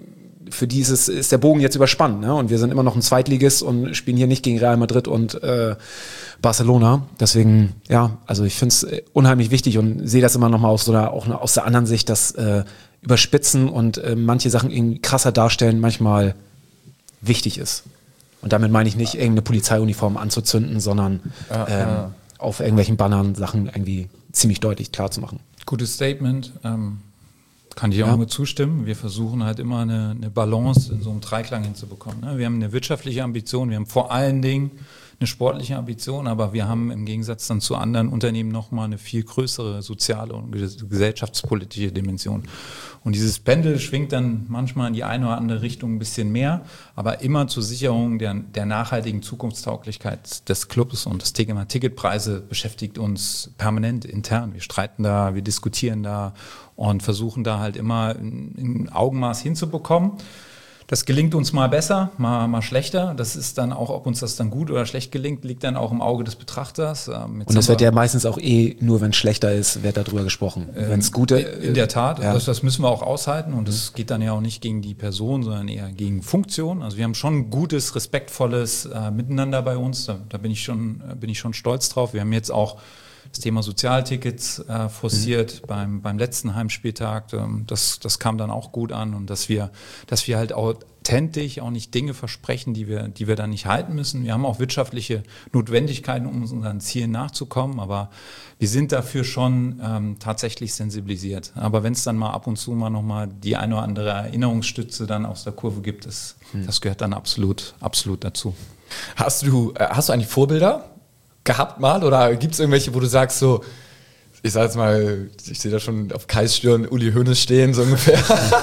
für die ist, es, ist der Bogen jetzt überspannt, ne? Und wir sind immer noch ein Zweitligist und spielen hier nicht gegen Real Madrid und äh, Barcelona, deswegen, ja, also ich finde es unheimlich wichtig und sehe das immer nochmal aus so einer, auch aus der anderen Sicht, dass äh, überspitzen und äh, manche Sachen irgendwie krasser darstellen, manchmal wichtig ist. Und damit meine ich nicht, irgendeine Polizeiuniform anzuzünden, sondern ja, ähm, ja. auf irgendwelchen Bannern Sachen irgendwie ziemlich deutlich klar zu machen. Gutes Statement. Ähm, kann ich auch Ja. nur zustimmen. Wir versuchen halt immer eine, eine Balance in so einem Dreiklang hinzubekommen. Ne? Wir haben eine wirtschaftliche Ambition, wir haben vor allen Dingen eine sportliche Ambition, aber wir haben im Gegensatz dann zu anderen Unternehmen nochmal eine viel größere soziale und gesellschaftspolitische Dimension. Und dieses Pendel schwingt dann manchmal in die eine oder andere Richtung ein bisschen mehr, aber immer zur Sicherung der, der nachhaltigen Zukunftstauglichkeit des Clubs. Und das Thema Ticketpreise beschäftigt uns permanent intern. Wir streiten da, wir diskutieren da und versuchen da halt immer ein Augenmaß hinzubekommen. Das gelingt uns mal besser, mal, mal schlechter. Das ist dann auch, ob uns das dann gut oder schlecht gelingt, liegt dann auch im Auge des Betrachters. Ähm, Und es wird ja meistens auch eh, nur wenn es schlechter ist, wird darüber gesprochen. Ähm, wenn es gute... In der Tat, ja. das, das müssen wir auch aushalten und das geht dann ja auch nicht gegen die Person, sondern eher gegen Funktion. Also wir haben schon ein gutes, respektvolles äh, Miteinander bei uns, da, da bin ich schon, äh, bin ich schon stolz drauf. Wir haben jetzt auch das Thema Sozialtickets äh, forciert mhm. beim, beim letzten Heimspieltag. Ähm, das, das kam dann auch gut an und dass wir, dass wir halt authentisch auch nicht Dinge versprechen, die wir, die wir dann nicht halten müssen. Wir haben auch wirtschaftliche Notwendigkeiten, um unseren Zielen nachzukommen, aber wir sind dafür schon ähm, tatsächlich sensibilisiert. Aber wenn es dann mal ab und zu mal nochmal die eine oder andere Erinnerungsstütze dann aus der Kurve gibt, das, mhm. das gehört dann absolut, absolut dazu. Hast du, äh, hast du eigentlich Vorbilder gehabt mal oder gibt es irgendwelche, wo du sagst so, ich sag jetzt mal, ich sehe da schon auf Kais Stirn Uli Hoeneß stehen, so ungefähr.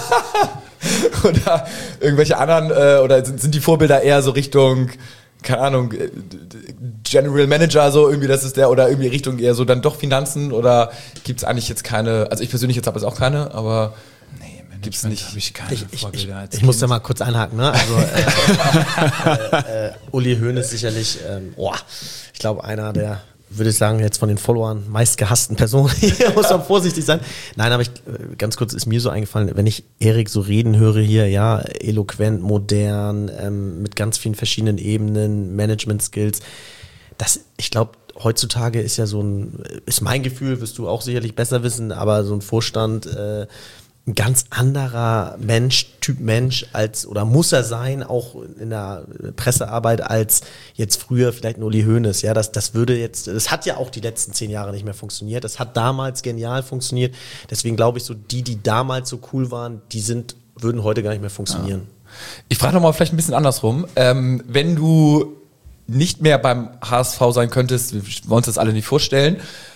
Oder irgendwelche anderen, äh, oder sind, sind die Vorbilder eher so Richtung, keine Ahnung, General Manager, so irgendwie, das ist der, oder irgendwie Richtung eher so dann doch Finanzen, oder gibt es eigentlich jetzt keine, also ich persönlich jetzt habe jetzt auch keine, aber nee, gibt's nicht. Habe ich keine Ich, ich, ich, als ich muss da mal kurz einhaken, ne? Also äh, äh, äh, Uli Hoeneß sicherlich, ähm, boah, ich glaube einer der würde ich sagen, jetzt von den Followern meist gehassten Personen. Hier muss man vorsichtig sein. Nein, aber ich, ganz kurz ist mir so eingefallen, wenn ich Erik so reden höre hier, ja, eloquent, modern, ähm, mit ganz vielen verschiedenen Ebenen, Management-Skills. Das, ich glaube, heutzutage ist ja so ein, ist mein Gefühl, wirst du auch sicherlich besser wissen, aber so ein Vorstand, äh, ein ganz anderer Mensch, Typ Mensch als, oder muss er sein, auch in der Pressearbeit als jetzt früher vielleicht ein Uli Hoeneß. Ja, das, das würde jetzt, das hat ja auch die letzten zehn Jahre nicht mehr funktioniert. Das hat damals genial funktioniert. Deswegen glaube ich so, die, die damals so cool waren, die sind, würden heute gar nicht mehr funktionieren. Ja. Ich frage nochmal vielleicht ein bisschen andersrum. Ähm, wenn du nicht mehr beim H S V sein könntest, wir wollen uns das alle nicht vorstellen,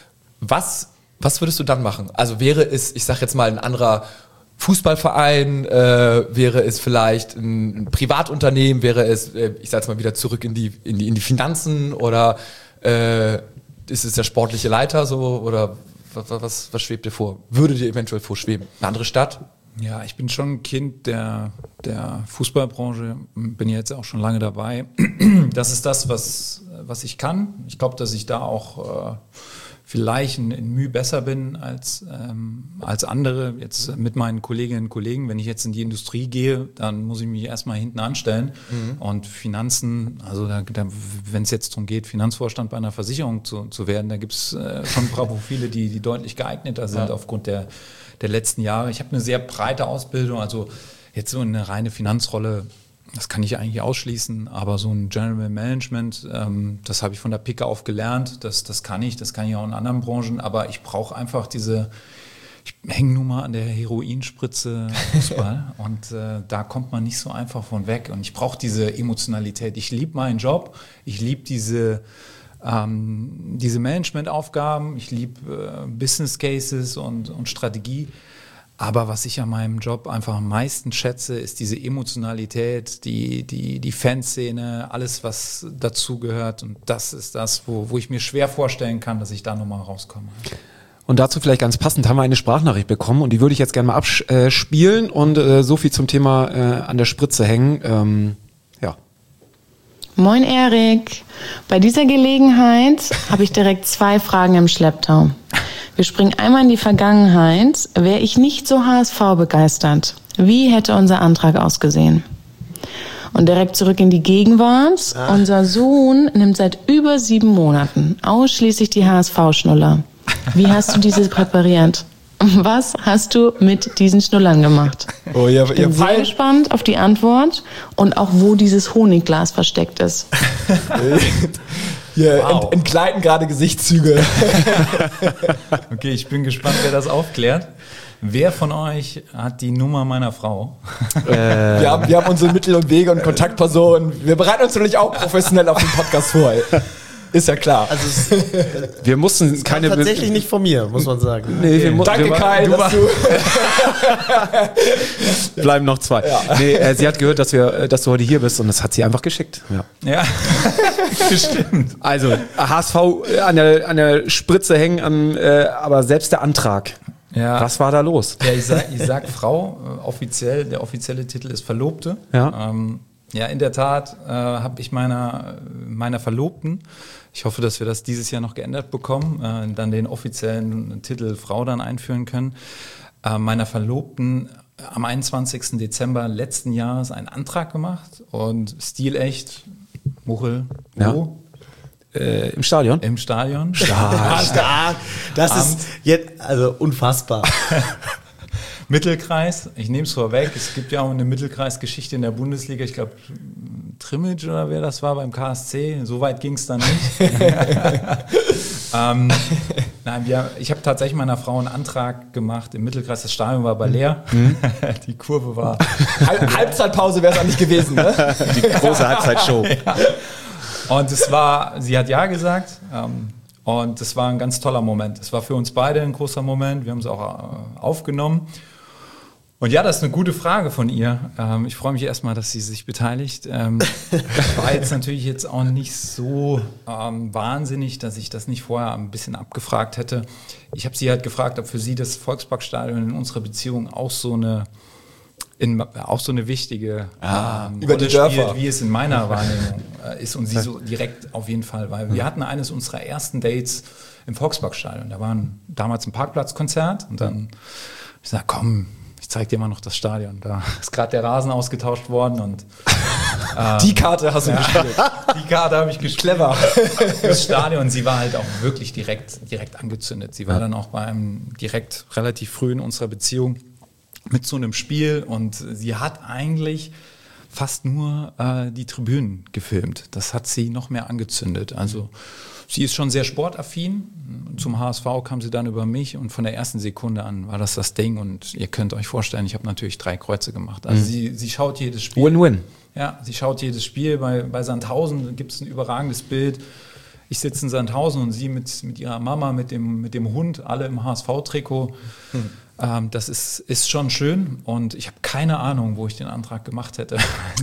was Was würdest du dann machen? Also wäre es, ich sag jetzt mal, ein anderer Fußballverein, äh, wäre es vielleicht ein Privatunternehmen, wäre es, äh, ich sag jetzt mal wieder zurück in die, in die, in die Finanzen oder äh, ist es der sportliche Leiter so oder was, was, was schwebt dir vor? Würde dir eventuell vorschweben? Eine andere Stadt? Ja, ich bin schon ein Kind der, der Fußballbranche, bin jetzt auch schon lange dabei. Das ist das, was, was ich kann. Ich glaube, dass ich da auch äh, vielleicht in, in Mühe besser bin als, ähm, als andere, jetzt mit meinen Kolleginnen und Kollegen. Wenn ich jetzt in die Industrie gehe, dann muss ich mich erstmal hinten anstellen. Mhm. Und Finanzen, also da, da, wenn es jetzt darum geht, Finanzvorstand bei einer Versicherung zu, zu werden, da gibt es äh, schon ein paar Profile, die, die deutlich geeigneter sind, ja, aufgrund der, der letzten Jahre. Ich habe eine sehr breite Ausbildung, also jetzt so eine reine Finanzrolle, das kann ich eigentlich ausschließen, aber so ein General Management, ähm, das habe ich von der Pike auf gelernt, das, das kann ich, das kann ich auch in anderen Branchen, aber ich brauche einfach diese, ich hänge nun mal an der Heroinspritze Fußball und äh, da kommt man nicht so einfach von weg und ich brauche diese Emotionalität. Ich liebe meinen Job, ich liebe diese, ähm, diese Managementaufgaben, ich liebe äh, Business Cases und, und Strategie. Aber was ich an meinem Job einfach am meisten schätze, ist diese Emotionalität, die, die, die Fanszene, alles, was dazugehört. Und das ist das, wo, wo ich mir schwer vorstellen kann, dass ich da nochmal rauskomme. Und dazu vielleicht ganz passend haben wir eine Sprachnachricht bekommen und die würde ich jetzt gerne mal abspielen und äh, so viel zum Thema äh, an der Spritze hängen. Ähm, ja. Moin Erik, bei dieser Gelegenheit habe ich direkt zwei Fragen im Schlepptau. Wir springen einmal in die Vergangenheit. Wäre ich nicht so H S V begeistert, wie hätte unser Antrag ausgesehen? Und direkt zurück in die Gegenwart. Ah. Unser Sohn nimmt seit über sieben Monaten ausschließlich die H S V-Schnuller. Wie hast du diese präpariert? Was hast du mit diesen Schnullern gemacht? Oh, ihr, ich bin ihr sehr Fall. gespannt auf die Antwort und auch, wo dieses Honigglas versteckt ist. Hier wow. ent, entgleiten gerade Gesichtszüge. Okay, ich bin gespannt, wer das aufklärt. Wer von euch hat die Nummer meiner Frau? Äh. Wir, haben, wir haben unsere Mittel und Wege und Kontaktpersonen. Wir bereiten uns natürlich auch professionell auf den Podcast vor. Ist ja klar. Also es, wir mussten keine tatsächlich nicht von mir, muss man sagen. Nee, wir Danke, wir Kai, du dass du bleiben noch zwei. Ja. Nee, äh, sie hat gehört, dass wir, dass du heute hier bist und das hat sie einfach geschickt. Ja, ja. Bestimmt. Also H S V an der, an der Spritze hängen, an, äh, aber selbst der Antrag. Ja. Was war da los? Ja, ich sag, ich sag Frau, äh, offiziell, der offizielle Titel ist Verlobte. Ja. Ähm, ja, in der Tat äh, habe ich meiner, meiner Verlobten, ich hoffe, dass wir das dieses Jahr noch geändert bekommen, äh, dann den offiziellen Titel Frau dann einführen können, äh, meiner Verlobten am einundzwanzigsten Dezember letzten Jahres einen Antrag gemacht und stilecht, Muchel, wo? Ja. Äh, Im Stadion? Im Stadion. Stark, stark. Das um, ist jetzt, also unfassbar. Mittelkreis, ich nehme es vorweg, es gibt ja auch eine Mittelkreisgeschichte in der Bundesliga, ich glaube Trimmage oder wer das war beim K S C, so weit ging es dann nicht. ähm, nein, wir, ich habe tatsächlich meiner Frau einen Antrag gemacht im Mittelkreis, das Stadion war aber leer, mhm. Die Kurve war... Halb, Halbzeitpause wäre es auch nicht gewesen, ne? Die große Halbzeitshow. Ja. Und es war, sie hat ja gesagt, ähm, und es war ein ganz toller Moment. Es war für uns beide ein großer Moment, wir haben es auch äh, aufgenommen. Und ja, das ist eine gute Frage von ihr. Ähm, ich freue mich erstmal, dass sie sich beteiligt. Ähm, war jetzt natürlich jetzt auch nicht so ähm, wahnsinnig, dass ich das nicht vorher ein bisschen abgefragt hätte. Ich habe sie halt gefragt, ob für sie das Volksparkstadion in unserer Beziehung auch so eine in, auch so eine wichtige Ah, ähm, über die Rolle Dörfer. spielt, wie es in meiner Wahrnehmung äh, ist und sie so direkt auf jeden Fall, weil wir hatten eines unserer ersten Dates im Volksparkstadion. Da war ein, damals ein Parkplatzkonzert und dann ich sag, komm, ich zeig dir mal noch das Stadion. Da ist gerade der Rasen ausgetauscht worden und ähm, Die Karte hast du ja, gespielt. die Karte habe ich gespielt. Clever. Das Stadion, sie war halt auch wirklich direkt, direkt angezündet. Sie war dann auch bei einem direkt relativ früh in unserer Beziehung mit so einem Spiel und sie hat eigentlich fast nur äh, die Tribünen gefilmt. Das hat sie noch mehr angezündet. Also sie ist schon sehr sportaffin. Zum H S V kam sie dann über mich und von der ersten Sekunde an war das das Ding. Und ihr könnt euch vorstellen, ich habe natürlich drei Kreuze gemacht. Also mhm. sie, sie schaut jedes Spiel. Win-win. Ja, sie schaut jedes Spiel. Bei, bei Sandhausen gibt es ein überragendes Bild. Ich sitze in Sandhausen und sie mit, mit ihrer Mama, mit dem, mit dem Hund, alle im H S V-Trikot. Hm. Ähm, das ist, ist schon schön und ich habe keine Ahnung, wo ich den Antrag gemacht hätte.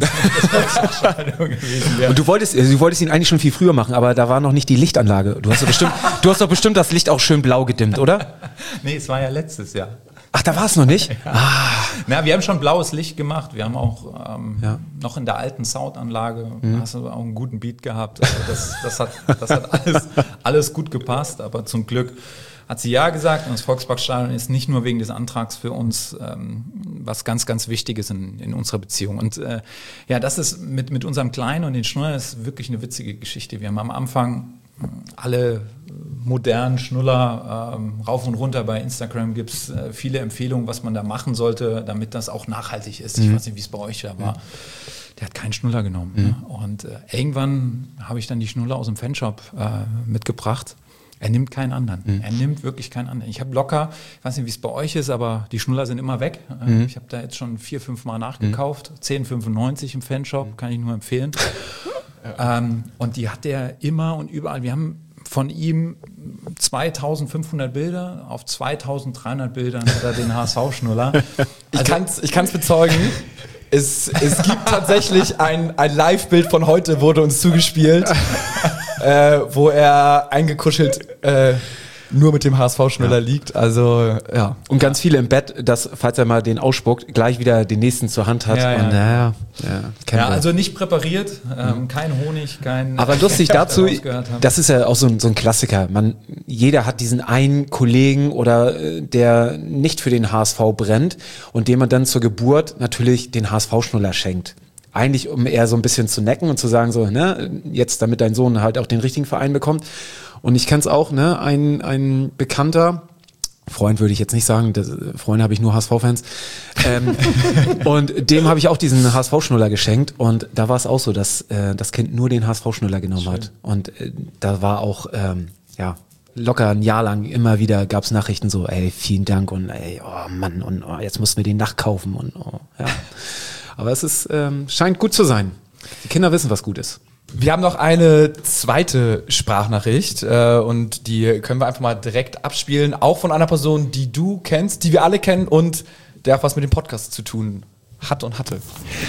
Und du wolltest, du wolltest ihn eigentlich schon viel früher machen, aber da war noch nicht die Lichtanlage. Du hast doch bestimmt, du hast doch bestimmt das Licht auch schön blau gedimmt, oder? Nee, es war ja letztes Jahr. Ach, da war es noch nicht? Ja. Ah. Na, wir haben schon blaues Licht gemacht. Wir haben auch ähm, Ja. noch in der alten Soundanlage, mhm. hast du auch einen guten Beat gehabt. Also das, das hat, das hat alles, alles gut gepasst, aber zum Glück hat sie ja gesagt. Und das Volksparkstadion ist nicht nur wegen des Antrags für uns ähm, was ganz, ganz Wichtiges in, in unserer Beziehung. Und äh, ja, das ist mit, mit unserem Kleinen und den Schnuller ist wirklich eine witzige Geschichte. Wir haben am Anfang alle modernen Schnuller ähm, rauf und runter. Bei Instagram gibt es äh, viele Empfehlungen, was man da machen sollte, damit das auch nachhaltig ist. Mhm. Ich weiß nicht, wie es bei euch da war. Der hat keinen Schnuller genommen. Mhm. Ne? Und äh, irgendwann habe ich dann die Schnuller aus dem Fanshop äh, mitgebracht. Er nimmt keinen anderen. Mhm. Er nimmt wirklich keinen anderen. Ich habe locker, ich weiß nicht, wie es bei euch ist, aber die Schnuller sind immer weg. Mhm. Ich habe da jetzt schon vier, fünf Mal nachgekauft. Mhm. zehn fünfundneunzig im Fanshop, mhm. kann ich nur empfehlen. Ja. Ähm, und die hat der immer und überall. Wir haben von ihm zweitausendfünfhundert Bilder, auf zweitausenddreihundert Bildern hat er den H S V-Schnuller. Ich Also, kann's, ich kann's bezeugen. Es, es gibt tatsächlich ein, ein Live-Bild von heute, wurde uns zugespielt, äh, wo er eingekuschelt äh, nur mit dem H S V-Schnuller ja. liegt. Also, ja. Und ganz viele im Bett, dass, falls er mal den ausspuckt, gleich wieder den nächsten zur Hand hat. Ja, ja. Und, ja, ja, ja, also nicht präpariert, ähm, kein Honig, kein... Aber lustig dazu, das ist ja auch so ein, so ein Klassiker. Man, jeder hat diesen einen Kollegen oder äh, der nicht für den H S V brennt und dem man dann zur Geburt natürlich den H S V-Schnuller schenkt. Eigentlich, um eher so ein bisschen zu necken und zu sagen so, ne, jetzt damit dein Sohn halt auch den richtigen Verein bekommt. Und ich kenn's auch, ne, ein, ein Bekannter, Freund würde ich jetzt nicht sagen, das, Freunde habe ich nur H S V-Fans, ähm, und dem habe ich auch diesen H S V-Schnuller geschenkt und da war es auch so, dass äh, das Kind nur den H S V-Schnuller genommen Schön. hat. Und äh, da war auch, ähm, ja, locker ein Jahr lang immer wieder gab's Nachrichten so, ey, vielen Dank und ey, oh Mann, und oh, jetzt mussten wir den nachkaufen und oh, ja. Aber es ist, ähm, scheint gut zu sein. Die Kinder wissen, was gut ist. Wir haben noch eine zweite Sprachnachricht äh, und die können wir einfach mal direkt abspielen, auch von einer Person, die du kennst, die wir alle kennen und der auch was mit dem Podcast zu tun hat und hatte.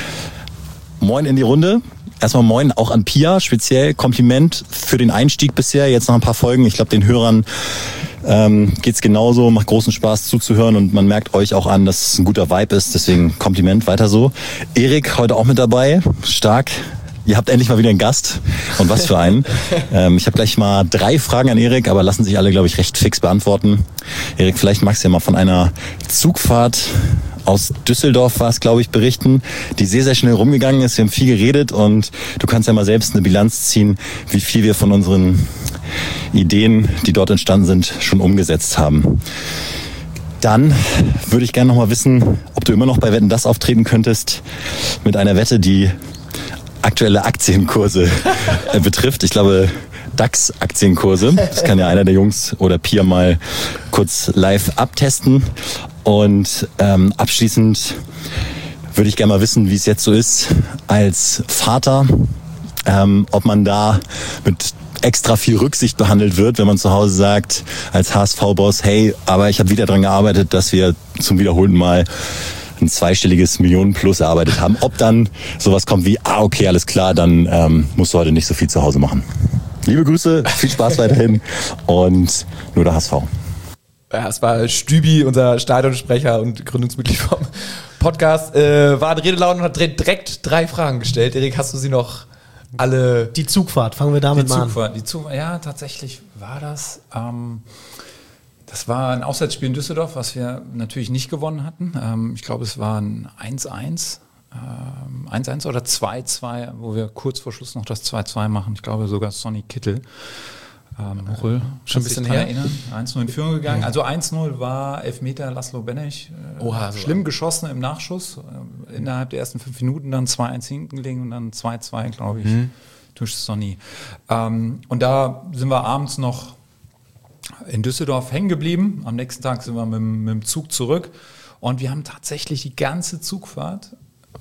Moin in die Runde. Erstmal moin auch an Pia, speziell Kompliment für den Einstieg bisher. Jetzt noch ein paar Folgen. Ich glaube, den Hörern ähm, geht's genauso. Macht großen Spaß zuzuhören und man merkt euch auch an, dass es ein guter Vibe ist. Deswegen Kompliment, weiter so. Erik heute auch mit dabei. Stark. Ihr habt endlich mal wieder einen Gast. Und was für einen. ähm, ich habe gleich mal drei Fragen an Erik, aber lassen sich alle, glaube ich, recht fix beantworten. Erik, vielleicht magst du ja mal von einer Zugfahrt aus Düsseldorf war es, glaube ich, berichten, die sehr, sehr schnell rumgegangen ist. Wir haben viel geredet und du kannst ja mal selbst eine Bilanz ziehen, wie viel wir von unseren Ideen, die dort entstanden sind, schon umgesetzt haben. Dann würde ich gerne noch mal wissen, ob du immer noch bei Wetten, dass auftreten könntest mit einer Wette, die aktuelle Aktienkurse äh, betrifft. Ich glaube, DAX-Aktienkurse. Das kann ja einer der Jungs oder Pia mal kurz live abtesten. Und ähm, abschließend würde ich gerne mal wissen, wie es jetzt so ist als Vater, ähm, ob man da mit extra viel Rücksicht behandelt wird, wenn man zu Hause sagt, als H S V-Boss, hey, aber ich habe wieder dran gearbeitet, dass wir zum wiederholten Mal ein zweistelliges Millionen-Plus erarbeitet haben. Ob dann sowas kommt wie, ah, okay, alles klar, dann ähm, musst du heute nicht so viel zu Hause machen. Liebe Grüße, viel Spaß weiterhin und nur der H S V. Ja, es war Stübi, unser Stadionsprecher und Gründungsmitglied vom Podcast äh, war in Redelaune und hat direkt drei Fragen gestellt. Erik, hast du sie noch alle? Die Zugfahrt, fangen wir damit Die mal an. Zugfahrt, die Zugfahrt, ja, tatsächlich war das. Ähm, das war ein Auswärtsspiel in Düsseldorf, was wir natürlich nicht gewonnen hatten. Ähm, ich glaube, es war ein eins eins. Ähm, eins eins oder zwei zwei, wo wir kurz vor Schluss noch das zwei zwei machen. Ich glaube sogar Sonny Kittel. Ähm, Muchel, Schon ein bisschen her. erinnern. eins null in Führung gegangen. Also eins null war Elfmeter Laszlo Benech. Äh, Oha, so schlimm geschossen im Nachschuss. Äh, innerhalb der ersten fünf Minuten dann zwei eins hinten gelegen und dann zwei zwei, glaube ich, mhm. durch Sonny. Ähm, und da sind wir abends noch in Düsseldorf hängen geblieben. Am nächsten Tag sind wir mit, mit dem Zug zurück. Und wir haben tatsächlich die ganze Zugfahrt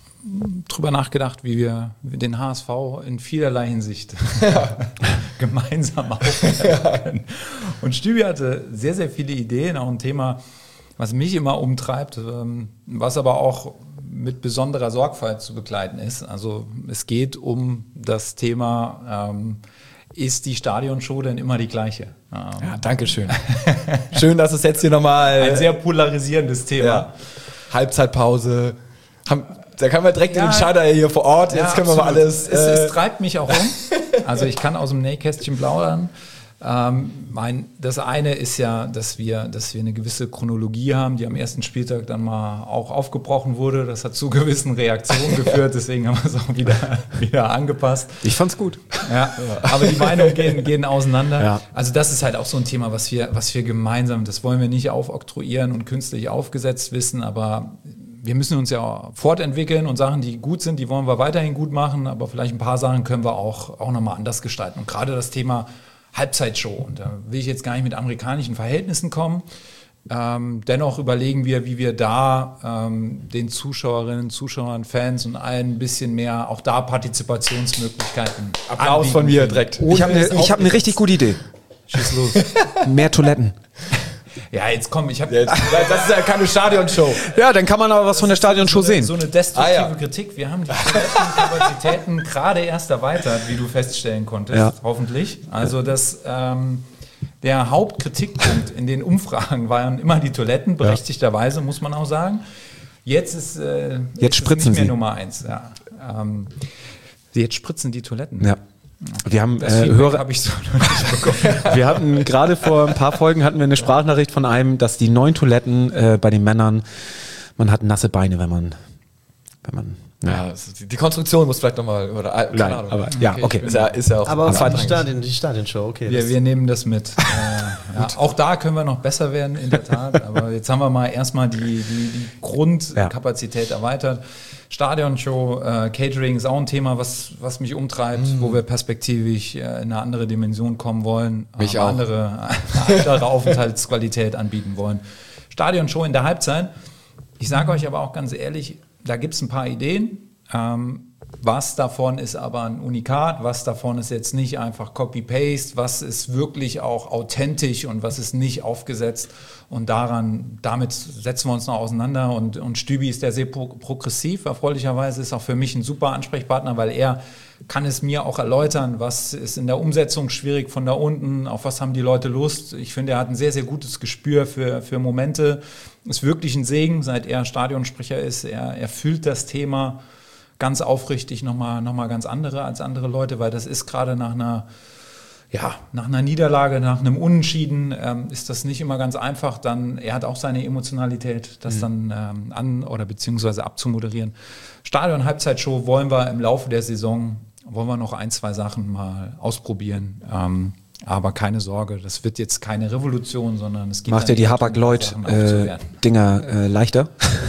drüber nachgedacht, wie wir den H S V in vielerlei Hinsicht ja. gemeinsam aufbauen können. Und Stübi hatte sehr, sehr viele Ideen, auch ein Thema, was mich immer umtreibt, was aber auch mit besonderer Sorgfalt zu begleiten ist. Also es geht um das Thema, ähm, ist die Stadionshow denn immer die gleiche? Ja, danke schön. Schön, dass es jetzt hier nochmal... Ein sehr polarisierendes Thema. Ja. Halbzeitpause. Haben, da kann man direkt Ja. den Entscheider hier vor Ort. Ja, jetzt können wir mal absolut. alles... Es, äh, es treibt mich auch um. Also ich kann aus dem Nähkästchen plaudern. Ähm, mein, das eine ist ja, dass wir, dass wir eine gewisse Chronologie haben, die am ersten Spieltag dann mal auch aufgebrochen wurde. Das hat zu gewissen Reaktionen geführt, deswegen haben wir es auch wieder, wieder angepasst. Ich fand's gut. Ja, aber die Meinungen gehen, gehen auseinander. Ja. Also das ist halt auch so ein Thema, was wir, was wir gemeinsam, das wollen wir nicht aufoktroyieren und künstlich aufgesetzt wissen, aber wir müssen uns ja fortentwickeln und Sachen, die gut sind, die wollen wir weiterhin gut machen, aber vielleicht ein paar Sachen können wir auch, auch nochmal anders gestalten. Und gerade das Thema Halbzeitshow, und da will ich jetzt gar nicht mit amerikanischen Verhältnissen kommen. Ähm, dennoch überlegen wir, wie wir da ähm, den Zuschauerinnen, Zuschauern, Fans und allen ein bisschen mehr auch da Partizipationsmöglichkeiten Applaus anbieten von mir können. direkt. Ich habe eine hab ne richtig gute Idee. Schieß los. Mehr Toiletten. Ja, jetzt komm, ich habe Jetzt, das ist ja keine Stadionshow. Ja, dann kann man aber was von der Stadionshow so eine, sehen. so eine destruktive Ah, ja. Kritik. Wir haben die Kapazitäten gerade erst erweitert, wie du feststellen konntest, Ja. hoffentlich. Also das, ähm, der Hauptkritikpunkt in den Umfragen waren immer die Toiletten, berechtigterweise, muss man auch sagen. Jetzt ist, äh, jetzt Jetzt spritzen ist nicht mehr sie. Nummer eins. Ja. Ähm, jetzt spritzen die Toiletten. Ja. Wir haben Das äh, Feedback Hörer, habe ich so noch nicht bekommen. wir hatten gerade vor ein paar Folgen hatten wir eine Sprachnachricht von einem, dass die neuen Toiletten äh, bei den Männern, man hat nasse Beine, wenn man, wenn man, Ja, das ist- die Konstruktion muss vielleicht nochmal, oder, äh, keine Nein, Ahnung. aber- ja, okay. Ist ja, ist ja auch Aber zweitrangig. die, Stadion, die Stadionshow, okay. Wir, das- wir nehmen das mit. Äh, ja, auch da können wir noch besser werden, in der Tat. Aber jetzt haben wir mal erstmal die, die, die Grundkapazität erweitert. Stadionshow, äh, Catering ist auch ein Thema, was, was mich umtreibt, Mhm. wo wir perspektivisch äh, in eine andere Dimension kommen wollen, Mich eine auch. andere, eine andere Aufenthaltsqualität anbieten wollen. Stadionshow in der Halbzeit. Ich sage euch aber auch ganz ehrlich, da gibt es ein paar Ideen. Ähm, was davon ist aber ein Unikat, was davon ist jetzt nicht einfach Copy-Paste, was ist wirklich auch authentisch und was ist nicht aufgesetzt. Und daran, damit setzen wir uns noch auseinander. Und, und Stübi ist der sehr pro progressiv, erfreulicherweise ist auch für mich ein super Ansprechpartner, weil er kann es mir auch erläutern, was ist in der Umsetzung schwierig von da unten, auf was haben die Leute Lust. Ich finde, er hat ein sehr, sehr gutes Gespür für, für Momente. Ist wirklich ein Segen, seit er Stadionsprecher ist. Er, er fühlt das Thema ganz aufrichtig nochmal noch mal ganz andere als andere Leute, weil das ist gerade nach einer, ja, nach einer Niederlage, nach einem Unentschieden, ähm, ist das nicht immer ganz einfach. Dann, er hat auch seine Emotionalität, das dann ähm, an- oder beziehungsweise abzumoderieren. Stadion-Halbzeitshow wollen wir im Laufe der Saison, wollen wir noch ein, zwei Sachen mal ausprobieren. Ähm, aber keine Sorge, das wird jetzt keine Revolution, sondern es geht macht ja dann die eher darum, Hapag-Lloyd Sachen äh, aufzuwerten. Dinger äh, leichter.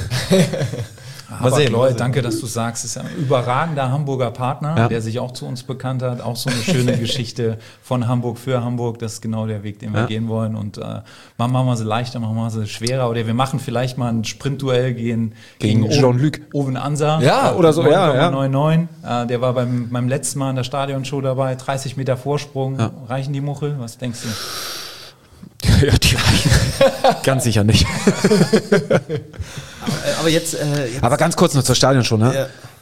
Mal sehen, mal Lloyd, sehen. danke, dass du sagst, ist ein überragender Hamburger Partner, Ja. der sich auch zu uns bekannt hat. Auch so eine schöne Geschichte von Hamburg für Hamburg. Das ist genau der Weg, den wir Ja. gehen wollen. Und äh, machen wir sie leichter, machen wir sie schwerer. Oder wir machen vielleicht mal ein Sprintduell gegen, Gegen Jean-Luc. Owen Ansa. Ja, oder so, ja, ja. neun neun. Äh, der war beim, beim letzten Mal in der Stadionshow dabei. dreißig Meter Vorsprung. Ja. Reichen die Muchel? Was denkst du? Ja, die reichen. Ganz sicher nicht. aber jetzt, äh, jetzt Aber ganz kurz noch zur Stadionshow, ne? Ja.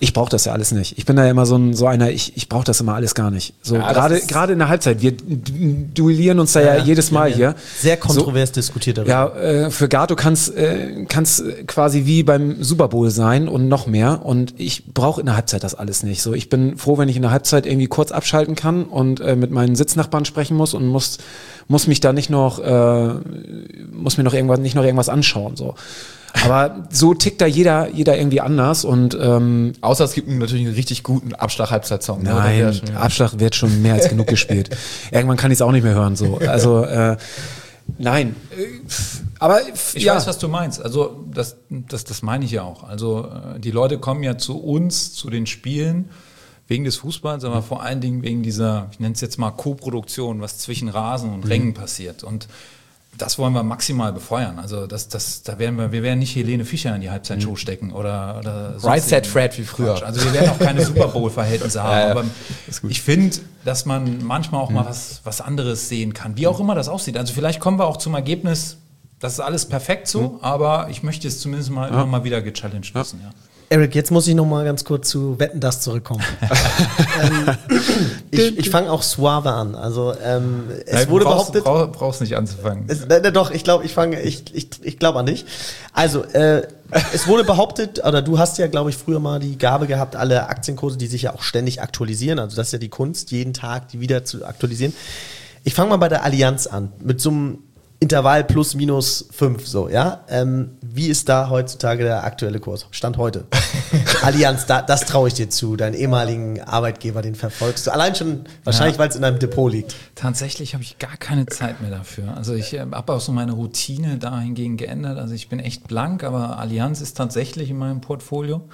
Ich brauche das ja alles nicht. Ich bin da ja immer so, ein, so einer, ich, ich brauche das immer alles gar nicht. So Ja, gerade das ist- gerade in der Halbzeit. Wir duellieren uns da ja, Ja, jedes Mal ja, hier. Sehr kontrovers diskutiert darüber. Ja, äh, für Gato kann es äh, kann's quasi wie beim Super Bowl sein und noch mehr. Und ich brauche in der Halbzeit das alles nicht. So, ich bin froh, wenn ich in der Halbzeit irgendwie kurz abschalten kann und äh, mit meinen Sitznachbarn sprechen muss und muss muss mich da nicht noch äh, muss mir noch irgendwas nicht noch irgendwas anschauen. So. Aber so tickt da jeder, jeder irgendwie anders und ähm, Außer es gibt natürlich einen richtig guten Abschlag-Halbzeit-Song. ne? Oder nein, der schon- Abschlag wird schon mehr als genug gespielt. Irgendwann kann ich es auch nicht mehr hören. So, also äh, nein, Äh, aber Ich ja. weiß, was du meinst. Also das, das, das meine ich ja auch. Also äh, die Leute kommen ja zu uns, zu den Spielen, wegen des Fußballs, aber vor allen Dingen wegen dieser, ich nenne es jetzt mal Co-Produktion, was zwischen Rasen und Rängen passiert. Und das wollen wir maximal befeuern. Also das, das, da werden wir, wir werden nicht Helene Fischer in die Halbzeitshow stecken oder, oder sonst Right, set, irgendeinen Fred wie früher. Quatsch. Also wir werden auch keine Super Bowl-Verhältnisse haben. Ja, ja. Aber ich finde, dass man manchmal auch mal was, was anderes sehen kann. Wie auch immer das aussieht. Also vielleicht kommen wir auch zum Ergebnis, das ist alles perfekt so, aber ich möchte es zumindest mal immer mal wieder gechallenged wissen. Ja. Eric, jetzt muss ich noch mal ganz kurz zu Wetten, das zurückkommen. ähm, ich ich fange auch suave an. Also ähm, es Nein, wurde du brauchst, behauptet, brauch, brauchst nicht anzufangen. es, ne, ne, doch, ich glaube, ich fange, ich, ich, ich glaube an dich. Also äh, es wurde behauptet, oder du hast ja, glaube ich, früher mal die Gabe gehabt, alle Aktienkurse, die sich ja auch ständig aktualisieren. Also das ist ja die Kunst, jeden Tag die wieder zu aktualisieren. Ich fange mal bei der Allianz an, mit so einem Intervall plus minus fünf, so, ja. Ähm, wie ist da heutzutage der aktuelle Kurs? Stand heute. Allianz, da, das traue ich dir zu, deinen ehemaligen Arbeitgeber, den verfolgst du. Allein schon, wahrscheinlich, Ja. weil es in deinem Depot liegt. Tatsächlich habe ich gar keine Zeit mehr dafür. Also ich äh, habe auch so meine Routine dahingehend geändert. Also ich bin echt blank, aber Allianz ist tatsächlich in meinem Portfolio.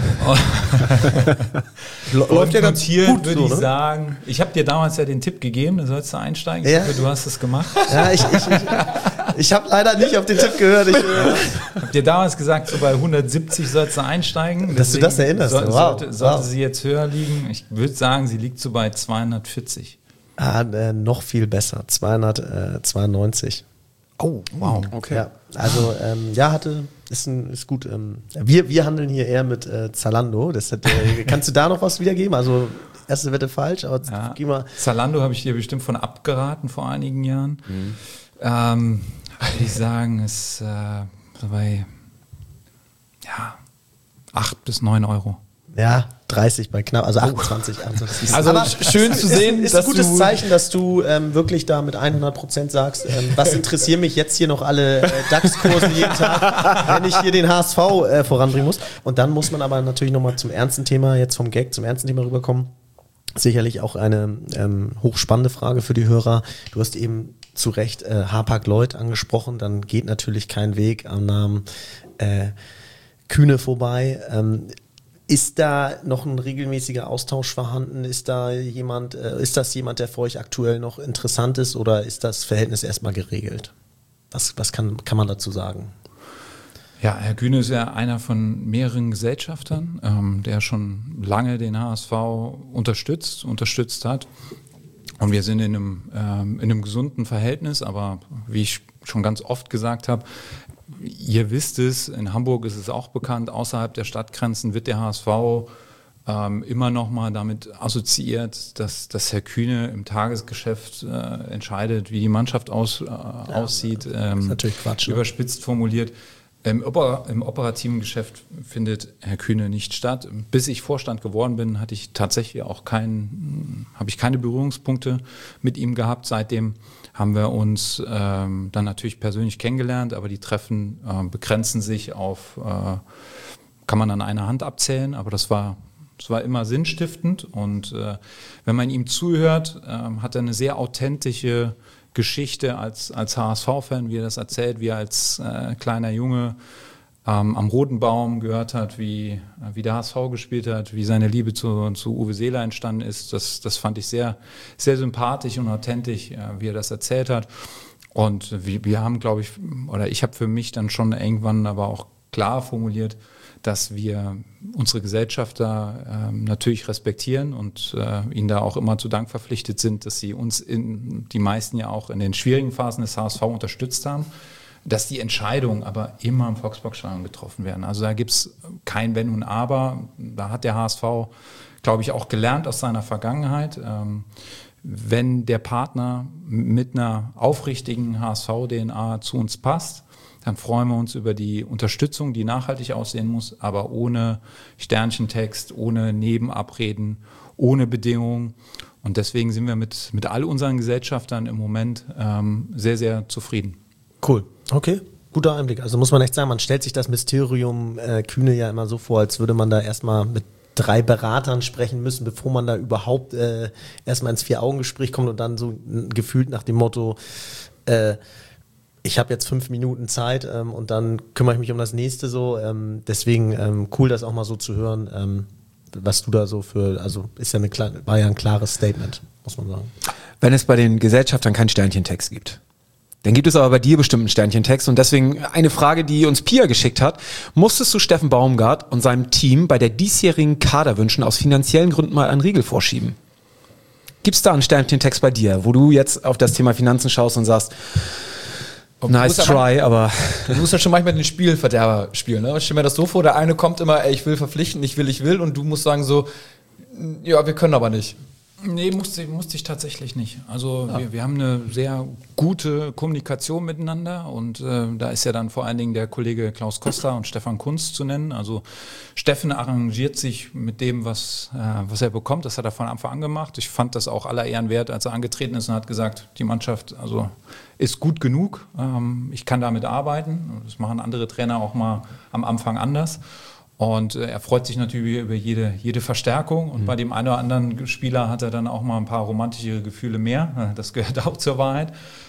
Läuft ja ganz Notieren gut würde so, ich ne? sagen. Ich habe dir damals ja den Tipp gegeben, da sollst du einsteigen. Ja. Ich hoffe, du hast es gemacht. Ja, ich, ich, ich, ich habe leider nicht auf den Tipp gehört. Ich, äh, Ich habe dir damals gesagt, so bei hundertsiebzig sollst du einsteigen. Dass du das erinnerst, Soll, wow, sollte, sollte wow. sie jetzt höher liegen? Ich würde sagen, sie liegt so bei zweihundertvierzig. ah, äh, noch viel besser, zweihundertzweiundneunzig. Oh, wow. Okay. Ja, also ähm, ja, hatte, ist, ein, ist gut. Ähm, wir, wir handeln hier eher mit äh, Zalando. Das hat, äh, kannst du da noch was wiedergeben? Also erste Wette falsch, aber Ja. geh mal. Zalando habe ich dir bestimmt von abgeraten vor einigen Jahren. Ähm, würde ich sagen, ist äh, so bei ja, acht bis neun Euro. Ja, dreißig bei knapp, also achtundzwanzig. achtundzwanzig. Also Aber schön zu sehen, ist, ist dass ein gutes du- Zeichen, dass du ähm, wirklich da mit hundert Prozent sagst, ähm, was interessieren mich jetzt hier noch alle äh, DAX-Kurse jeden Tag, wenn ich hier den H S V äh, voranbringen muss. Und dann muss man aber natürlich nochmal zum ernsten Thema, jetzt vom Gag zum ernsten Thema rüberkommen. Sicherlich auch eine ähm, hochspannende Frage für die Hörer. Du hast eben zu Recht äh, Hapag-Lloyd angesprochen, dann geht natürlich kein Weg am Namen äh, Kühne vorbei. Ähm, ist da noch ein regelmäßiger Austausch vorhanden? Ist da jemand, äh, ist das jemand, der für euch aktuell noch interessant ist, oder ist das Verhältnis erstmal geregelt? Was, was kann, kann man dazu sagen? Ja, Herr Kühne ist ja einer von mehreren Gesellschaftern, ähm, der schon lange den H S V unterstützt, unterstützt hat. Und wir sind in einem, ähm, in einem gesunden Verhältnis, aber wie ich schon ganz oft gesagt habe, ihr wisst es, in Hamburg ist es auch bekannt, außerhalb der Stadtgrenzen wird der H S V ähm, immer noch mal damit assoziiert, dass, dass Herr Kühne im Tagesgeschäft äh, entscheidet, wie die Mannschaft aus, äh, aussieht. Ähm, ist natürlich Quatsch, ne? Überspitzt formuliert. Im, Oper, Im operativen Geschäft findet Herr Kühne nicht statt. Bis ich Vorstand geworden bin, hatte ich tatsächlich auch keinen, habe ich keine Berührungspunkte mit ihm gehabt. Seitdem haben wir uns ähm, dann natürlich persönlich kennengelernt, aber die Treffen äh, begrenzen sich auf, äh, kann man an einer Hand abzählen, aber das war, das war immer sinnstiftend. Und äh, wenn man ihm zuhört, äh, hat er eine sehr authentische Geschichte als, als H S V-Fan, wie er das erzählt, wie er als äh, kleiner Junge ähm, am Roten Baum gehört hat, wie, wie der H S V gespielt hat, wie seine Liebe zu, zu Uwe Seeler entstanden ist. Das, das fand ich sehr, sehr sympathisch und authentisch, äh, wie er das erzählt hat. Und wir, wir haben, glaube ich, oder ich habe für mich dann schon irgendwann aber auch klar formuliert, dass wir unsere Gesellschafter ähm, natürlich respektieren und äh, ihnen da auch immer zu Dank verpflichtet sind, dass sie uns in die meisten ja auch in den schwierigen Phasen des H S V unterstützt haben. dass die Entscheidungen aber immer im Volksparkstadion getroffen werden. Also da gibt es kein Wenn und Aber. Da hat der H S V, glaube ich, auch gelernt aus seiner Vergangenheit. Ähm, wenn der Partner mit einer aufrichtigen H S V-D N A zu uns passt, dann freuen wir uns über die Unterstützung, die nachhaltig aussehen muss, aber ohne Sternchentext, ohne Nebenabreden, ohne Bedingungen. Und deswegen sind wir mit, mit all unseren Gesellschaftern im Moment ähm, sehr, sehr zufrieden. Cool. Okay. Guter Einblick. Also muss man echt sagen, man stellt sich das Mysterium äh, Kühne ja immer so vor, als würde man da erstmal mit drei Beratern sprechen müssen, bevor man da überhaupt äh, erstmal ins Vier-Augen-Gespräch kommt und dann so gefühlt nach dem Motto, äh, ich habe jetzt fünf Minuten Zeit ähm, und dann kümmere ich mich um das nächste so. Ähm, deswegen ähm, cool, das auch mal so zu hören, ähm, was du da so für, also ist ja eine war ja ein klares Statement, muss man sagen. Wenn es bei den Gesellschaftern keinen Sternchentext gibt, dann gibt es aber bei dir bestimmt einen Sternchentext und deswegen eine Frage, die uns Pia geschickt hat. Musstest du Steffen Baumgart und seinem Team bei der diesjährigen Kaderwünschen aus finanziellen Gründen mal einen Riegel vorschieben? Gibt es da einen Sternchentext bei dir, wo du jetzt auf das Thema Finanzen schaust und sagst, nice try, aber... Du musst ja schon manchmal den Spielverderber spielen. Ne? Ich stell mir das so vor, der eine kommt immer, ey, ich will verpflichten, ich will, ich will und du musst sagen so, ja, wir können aber nicht. Nee, musste, musste ich tatsächlich nicht. Also ja. wir, wir haben eine sehr gute Kommunikation miteinander und äh, da ist ja dann vor allen Dingen der Kollege Klaus Costa und Stefan Kunz zu nennen. Also Steffen arrangiert sich mit dem, was, äh, was er bekommt. Das hat er von Anfang an gemacht. Ich fand das auch aller Ehren wert, als er angetreten ist und hat gesagt, die Mannschaft also ist gut genug. Ähm, ich kann damit arbeiten. Das machen andere Trainer auch mal am Anfang anders. Und äh, er freut sich natürlich über jede, jede Verstärkung. Und mhm. bei dem einen oder anderen Spieler hat er dann auch mal ein paar romantischere Gefühle mehr. Das gehört auch zur Wahrheit.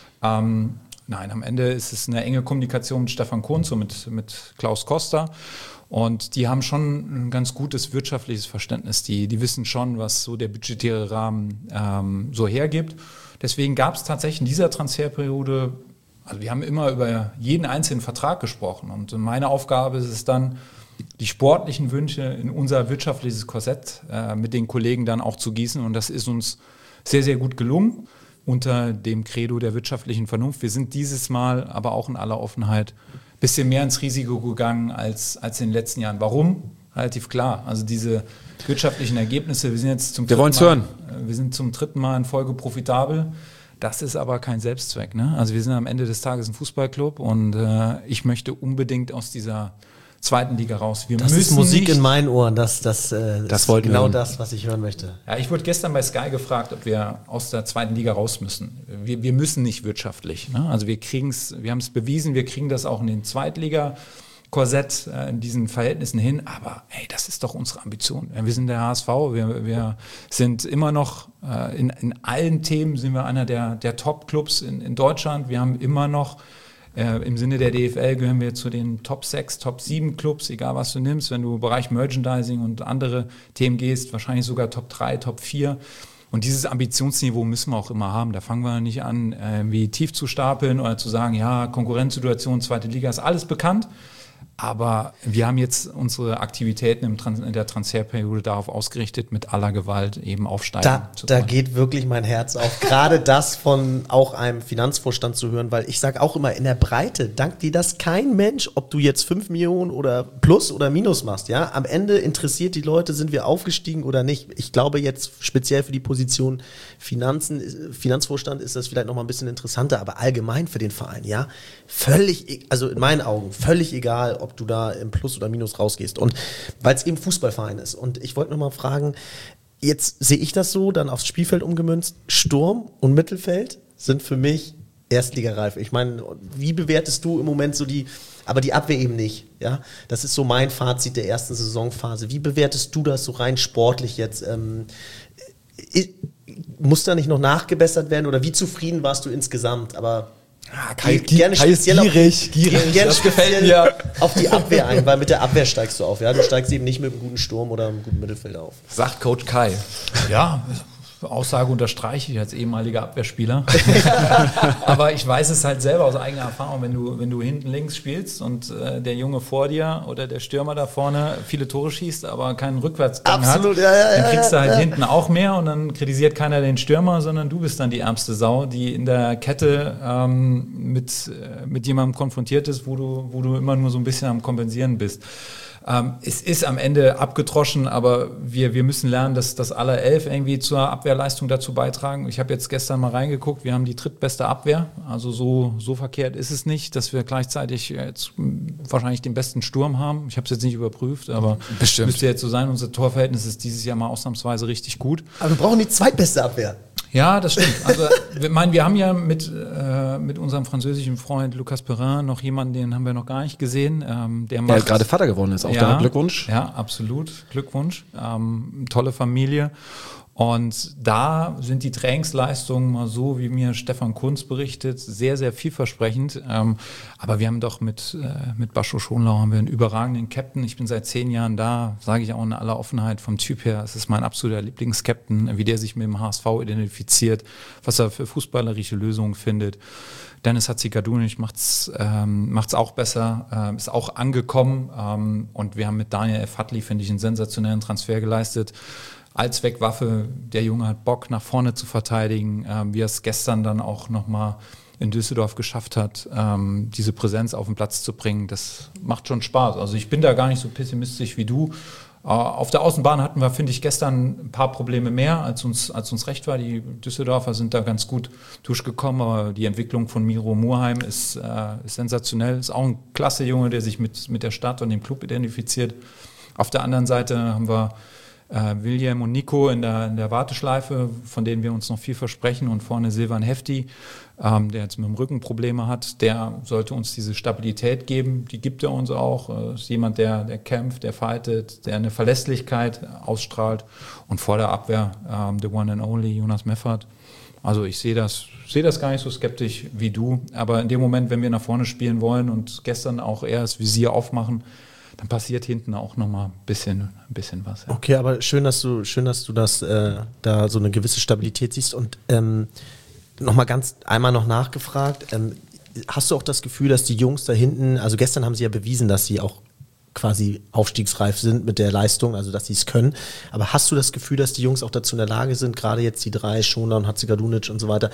Ähm, nein, am Ende ist es eine enge Kommunikation mit Stefan Kunz und mit, mit Klaus Costa. Und die haben schon ein ganz gutes wirtschaftliches Verständnis. Die, die wissen schon, was so der budgetäre Rahmen ähm, so hergibt. Deswegen gab es tatsächlich in dieser Transferperiode, also wir haben immer über jeden einzelnen Vertrag gesprochen. Und meine Aufgabe ist es dann, die sportlichen Wünsche in unser wirtschaftliches Korsett äh, mit den Kollegen dann auch zu gießen. Und das ist uns sehr, sehr gut gelungen unter dem Credo der wirtschaftlichen Vernunft. Wir sind dieses Mal aber auch in aller Offenheit ein bisschen mehr ins Risiko gegangen als, als in den letzten Jahren. Warum? Relativ klar. Also diese wirtschaftlichen Ergebnisse, wir sind jetzt zum wir wollen's Mal, hören. Wir sind zum dritten Mal in Folge profitabel. Das ist aber kein Selbstzweck. Ne? Also wir sind am Ende des Tages ein Fußballclub und äh, ich möchte unbedingt aus dieser zweiten Liga raus. Wir das müssen ist Musik nicht, in meinen Ohren, das, das, äh, das ist genau hören. das, was ich hören möchte. Ja, ich wurde gestern bei Sky gefragt, ob wir aus der zweiten Liga raus müssen. Wir, wir müssen nicht wirtschaftlich. Ne? Also wir kriegen's, wir haben es bewiesen, wir kriegen das auch in den Zweitliga-Korsett äh, in diesen Verhältnissen hin. Aber hey, das ist doch unsere Ambition. Wir sind der H S V, wir, wir sind immer noch äh, in, in allen Themen sind wir einer der, der Top-Clubs in, in Deutschland. Wir haben immer noch Äh, im Sinne der D F L gehören wir zu den Top sechs, Top sieben Clubs, egal was du nimmst. Wenn du im Bereich Merchandising und andere Themen gehst, wahrscheinlich sogar Top drei, Top vier. Und dieses Ambitionsniveau müssen wir auch immer haben. Da fangen wir nicht an, äh, wie tief zu stapeln oder zu sagen, ja, Konkurrenzsituation, zweite Liga, ist alles bekannt. Aber wir haben jetzt unsere Aktivitäten im Trans- in der Transferperiode darauf ausgerichtet, mit aller Gewalt eben aufsteigen Da, zu da können. geht wirklich mein Herz auf. Gerade das von auch einem Finanzvorstand zu hören, weil ich sage auch immer, in der Breite dankt dir das kein Mensch, ob du jetzt fünf Millionen oder plus oder minus machst. Ja, am Ende interessiert die Leute, sind wir aufgestiegen oder nicht. Ich glaube jetzt speziell für die Position Finanzen, Finanzvorstand ist das vielleicht noch mal ein bisschen interessanter, aber allgemein für den Verein, ja, völlig, also in meinen Augen, völlig egal, ob du da im Plus oder Minus rausgehst. Und weil es eben Fußballverein ist. Und ich wollte noch mal fragen, jetzt sehe ich das so, dann aufs Spielfeld umgemünzt, Sturm und Mittelfeld sind für mich erstligareif. Ich meine, wie bewertest du im Moment so die, aber die Abwehr eben nicht, ja? Das ist so mein Fazit der ersten Saisonphase. Wie bewertest du das so rein sportlich jetzt? Ähm, muss da nicht noch nachgebessert werden oder wie zufrieden warst du insgesamt? Aber Ah, Kai, Geh, gerne Kai ist speziell gierig, auf, gierig. Gerne Das gefällt speziell mir. auf die Abwehr ein, weil mit der Abwehr steigst du auf. Ja? Du steigst eben nicht mit einem guten Sturm oder einem guten Mittelfeld auf. Sagt Coach Kai. Ja, Aussage unterstreiche ich als ehemaliger Abwehrspieler. Aber ich weiß es halt selber aus eigener Erfahrung, wenn du, wenn du hinten links spielst und äh, der Junge vor dir oder der Stürmer da vorne viele Tore schießt, aber keinen Rückwärtsgang Absolut, hat, ja, ja, dann kriegst ja, du halt ja. hinten auch mehr und dann kritisiert keiner den Stürmer, sondern du bist dann die ärmste Sau, die in der Kette ähm, mit, äh, mit jemandem konfrontiert ist, wo du, wo du immer nur so ein bisschen am Kompensieren bist. Ähm, es ist am Ende abgetroschen, aber wir, wir müssen lernen, dass, dass alle elf irgendwie zur Abwehrleistung dazu beitragen. Ich habe jetzt gestern mal reingeguckt, wir haben die drittbeste Abwehr, also so, so verkehrt ist es nicht, dass wir gleichzeitig jetzt wahrscheinlich den besten Sturm haben. Ich habe es jetzt nicht überprüft, aber Bestimmt. müsste jetzt so sein. Unser Torverhältnis ist dieses Jahr mal ausnahmsweise richtig gut. Aber wir brauchen die zweitbeste Abwehr. Ja, das stimmt. Also, wir meinen, wir haben ja mit, äh, mit unserem französischen Freund Lucas Perrin noch jemanden, den haben wir noch gar nicht gesehen. Ähm, der macht, Der gerade Vater geworden ist, auch da Glückwunsch. Ja, absolut. Glückwunsch. Ähm, tolle Familie. Und da sind die Trainingsleistungen mal so, wie mir Stefan Kunz berichtet, sehr, sehr vielversprechend. Ähm, aber wir haben doch mit, äh, mit Bascho Schonlau haben wir einen überragenden Captain. Ich bin seit zehn Jahren da, sage ich auch in aller Offenheit vom Typ her. Es ist mein absoluter Lieblingscaptain, wie der sich mit dem H S V identifiziert, was er für fußballerische Lösungen findet. Dennis Hatzikadunic macht's ähm, macht's auch besser, ähm, ist auch angekommen. Ähm, und wir haben mit Daniel F. Hadley, finde ich, einen sensationellen Transfer geleistet. Allzweckwaffe, der Junge hat Bock, nach vorne zu verteidigen, ähm, wie er es gestern dann auch nochmal in Düsseldorf geschafft hat, ähm, diese Präsenz auf den Platz zu bringen, das macht schon Spaß. Also ich bin da gar nicht so pessimistisch wie du. Äh, auf der Außenbahn hatten wir, finde ich, gestern ein paar Probleme mehr, als uns, als uns recht war. Die Düsseldorfer sind da ganz gut durchgekommen, aber die Entwicklung von Miro Murheim ist, äh, ist sensationell. Ist auch ein klasse Junge, der sich mit, mit der Stadt und dem Club identifiziert. Auf der anderen Seite haben wir Äh, William und Nico in der, in der Warteschleife, von denen wir uns noch viel versprechen, und vorne Silvan Hefti, ähm, der jetzt mit dem Rücken Probleme hat, der sollte uns diese Stabilität geben, die gibt er uns auch, äh, ist jemand, der, der kämpft, der fightet, der eine Verlässlichkeit ausstrahlt, und vor der Abwehr ähm, the one and only Jonas Meffert. Also ich sehe das, sehe das gar nicht so skeptisch wie du, aber in dem Moment, wenn wir nach vorne spielen wollen und gestern auch eher das Visier aufmachen, dann passiert hinten auch nochmal ein bisschen, ein bisschen was. Ja. Okay, aber schön, dass du, schön, dass du das äh, da so eine gewisse Stabilität siehst. Und ähm, nochmal ganz einmal noch nachgefragt, ähm, hast du auch das Gefühl, dass die Jungs da hinten, also gestern haben sie ja bewiesen, dass sie auch quasi aufstiegsreif sind mit der Leistung, also dass sie es können. Aber hast du das Gefühl, dass die Jungs auch dazu in der Lage sind, gerade jetzt die drei, Schonlau und Hatzikadunic und so weiter,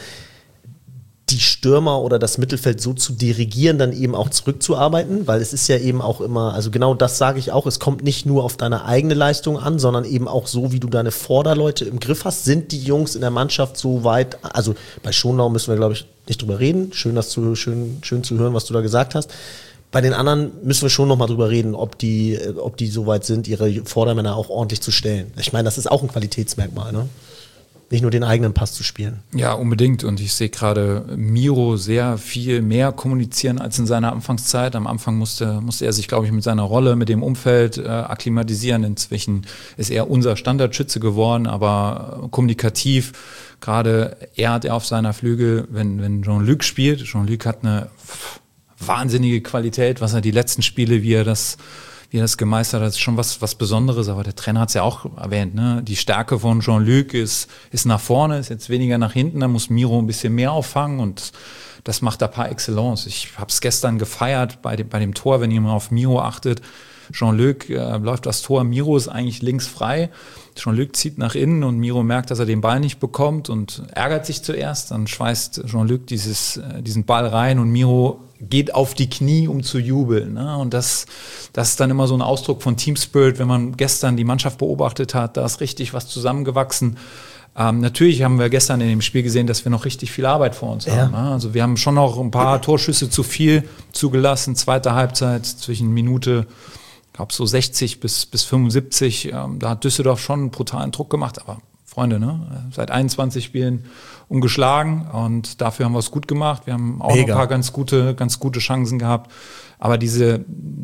die Stürmer oder das Mittelfeld so zu dirigieren, dann eben auch zurückzuarbeiten, weil es ist ja eben auch immer, also genau das sage ich auch, es kommt nicht nur auf deine eigene Leistung an, sondern eben auch so, wie du deine Vorderleute im Griff hast. Sind die Jungs in der Mannschaft so weit, also bei Schonlau müssen wir, glaube ich, nicht drüber reden, schön, das zu, schön, schön zu hören, was du da gesagt hast. Bei den anderen müssen wir schon nochmal drüber reden, ob die, ob die so weit sind, ihre Vordermänner auch ordentlich zu stellen. Ich meine, das ist auch ein Qualitätsmerkmal, ne? Nicht nur den eigenen Pass zu spielen. Ja, unbedingt. Und ich sehe gerade Miro sehr viel mehr kommunizieren als in seiner Anfangszeit. Am Anfang musste, musste er sich, glaube ich, mit seiner Rolle, mit dem Umfeld äh, akklimatisieren. Inzwischen ist er unser Standardschütze geworden, aber kommunikativ, gerade er hat er auf seiner Flügel, wenn, wenn Jean-Luc spielt. Jean-Luc hat eine wahnsinnige Qualität, was er die letzten Spiele, wie er das wie er das gemeistert hat, ist schon was, was Besonderes, aber der Trainer hat es ja auch erwähnt, ne? Die Stärke von Jean-Luc ist, ist nach vorne, ist jetzt weniger nach hinten, da muss Miro ein bisschen mehr auffangen, und das macht er par excellence. Ich habe es gestern gefeiert bei dem, bei dem Tor, wenn ihr mal auf Miro achtet. Jean-Luc äh, läuft das Tor, Miro ist eigentlich links frei. Jean-Luc zieht nach innen und Miro merkt, dass er den Ball nicht bekommt und ärgert sich zuerst. Dann schweißt Jean-Luc dieses, äh, diesen Ball rein und Miro geht auf die Knie, um zu jubeln. Ne? Und das, das ist dann immer so ein Ausdruck von Team Spirit, wenn man gestern die Mannschaft beobachtet hat, da ist richtig was zusammengewachsen. Ähm, natürlich haben wir gestern in dem Spiel gesehen, dass wir noch richtig viel Arbeit vor uns ja. haben. Ne? Also wir haben schon noch ein paar Torschüsse zu viel zugelassen. Zweite Halbzeit zwischen Minute, ich glaube so sechzig bis, bis fünfundsiebzig. Ähm, da hat Düsseldorf schon einen brutalen Druck gemacht. Aber Freunde, ne? Seit einundzwanzig Spielen ungeschlagen, und dafür haben wir es gut gemacht. Wir haben auch noch ein paar ganz gute, ganz gute Chancen gehabt. Aber diese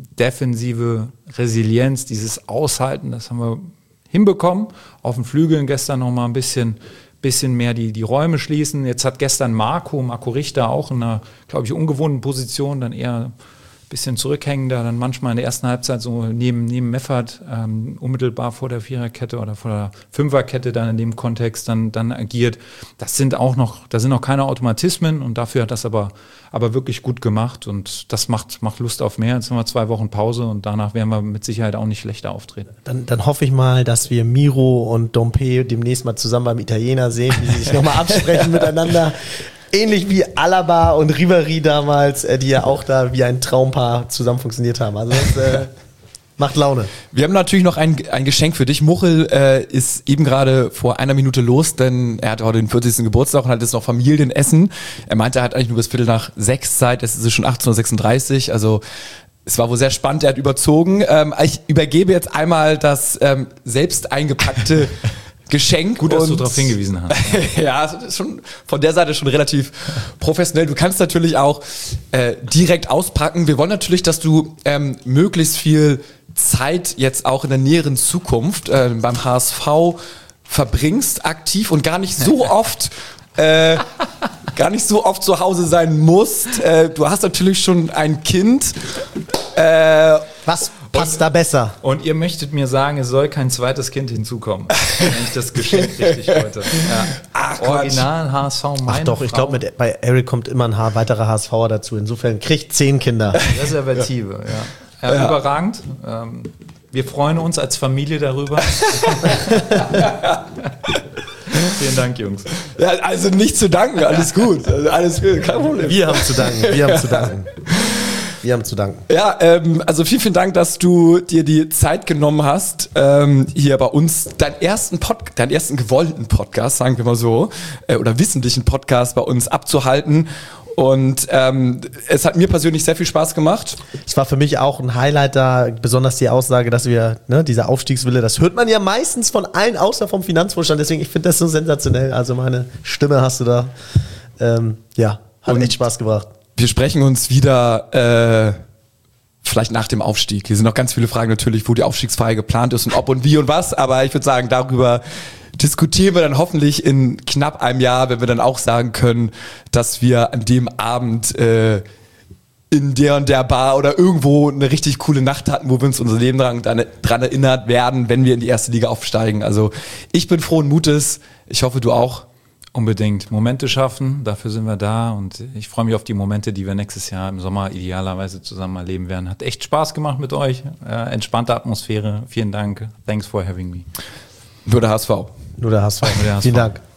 defensive Resilienz, dieses Aushalten, das haben wir hinbekommen. Auf den Flügeln gestern noch mal ein bisschen, bisschen mehr die, die Räume schließen. Jetzt hat gestern Marco, Marco Richter auch in einer, glaube ich, ungewohnten Position dann eher bisschen zurückhängender, dann manchmal in der ersten Halbzeit so neben, neben Meffert, ähm, unmittelbar vor der Viererkette oder vor der Fünferkette dann in dem Kontext dann, dann agiert. Das sind auch noch, da sind noch keine Automatismen und dafür hat das aber, aber wirklich gut gemacht und das macht, macht Lust auf mehr. Jetzt haben wir zwei Wochen Pause und danach werden wir mit Sicherheit auch nicht schlechter auftreten. Dann, dann hoffe ich mal, dass wir Miro und Dompe demnächst mal zusammen beim Italiener sehen, wie sie sich nochmal absprechen miteinander. Ähnlich wie Alaba und Ribéry damals, äh, die ja auch da wie ein Traumpaar zusammen funktioniert haben. Also das äh, macht Laune. Wir haben natürlich noch ein, ein Geschenk für dich. Muchel äh, ist eben gerade vor einer Minute los, denn er hatte heute den vierzigsten Geburtstag und hat jetzt noch Familienessen. Er meinte, er hat eigentlich nur bis Viertel nach sechs Zeit, es ist schon achtzehn Uhr sechsunddreißig, also es war wohl sehr spannend, er hat überzogen. Ähm, ich übergebe jetzt einmal das ähm, selbst eingepackte Geschenk. Gut, dass und du darauf hingewiesen hast. ja, das ist schon von der Seite schon relativ professionell. Du kannst natürlich auch äh, direkt auspacken. Wir wollen natürlich, dass du ähm, möglichst viel Zeit jetzt auch in der näheren Zukunft äh, beim H S V verbringst, aktiv und gar nicht so oft äh, gar nicht so oft zu Hause sein musst. Äh, du hast natürlich schon ein Kind. Äh, Was passt da besser? Und ihr möchtet mir sagen, es soll kein zweites Kind hinzukommen. Wenn ich das Geschenk richtig heute. Ja. Ach, Original H S V, meine Ach doch, ich glaube, bei Eric kommt immer ein Haar, weiterer H S V'er dazu. Insofern kriegt zehn Kinder. Reservative, ja. ja. ja. Überragend. Ähm, wir freuen uns als Familie darüber. Vielen Dank, Jungs. Ja, also nicht zu danken, alles gut. Also alles gut, kein Problem. Wir haben zu danken, wir haben zu danken. Wir haben zu danken. Ja, ähm, also vielen, vielen Dank, dass du dir die Zeit genommen hast, ähm, hier bei uns deinen ersten Pod, deinen ersten gewollten Podcast, sagen wir mal so, äh, oder wissentlichen Podcast bei uns abzuhalten. Und ähm, es hat mir persönlich sehr viel Spaß gemacht. Es war für mich auch ein Highlight da, besonders die Aussage, dass wir, ne, dieser Aufstiegswille, das hört man ja meistens von allen, außer vom Finanzvorstand. Deswegen, ich finde das so sensationell. Also meine Stimme hast du da, ähm, ja, hat Und echt Spaß gebracht. Wir sprechen uns wieder äh, vielleicht nach dem Aufstieg. Hier sind noch ganz viele Fragen natürlich, wo die Aufstiegsfeier geplant ist und ob und wie und was. Aber ich würde sagen, darüber diskutieren wir dann hoffentlich in knapp einem Jahr, wenn wir dann auch sagen können, dass wir an dem Abend äh, in der und der Bar oder irgendwo eine richtig coole Nacht hatten, wo wir uns unser Leben dran, dran erinnert werden, wenn wir in die erste Liga aufsteigen. Also ich bin frohen Mutes. Ich hoffe, du auch. Unbedingt Momente schaffen, dafür sind wir da und ich freue mich auf die Momente, die wir nächstes Jahr im Sommer idealerweise zusammen erleben werden. Hat echt Spaß gemacht mit euch, äh, entspannte Atmosphäre, vielen Dank, thanks for having me. Nur der H S V. Nur der H S V. Nur der H S V. Vielen Dank.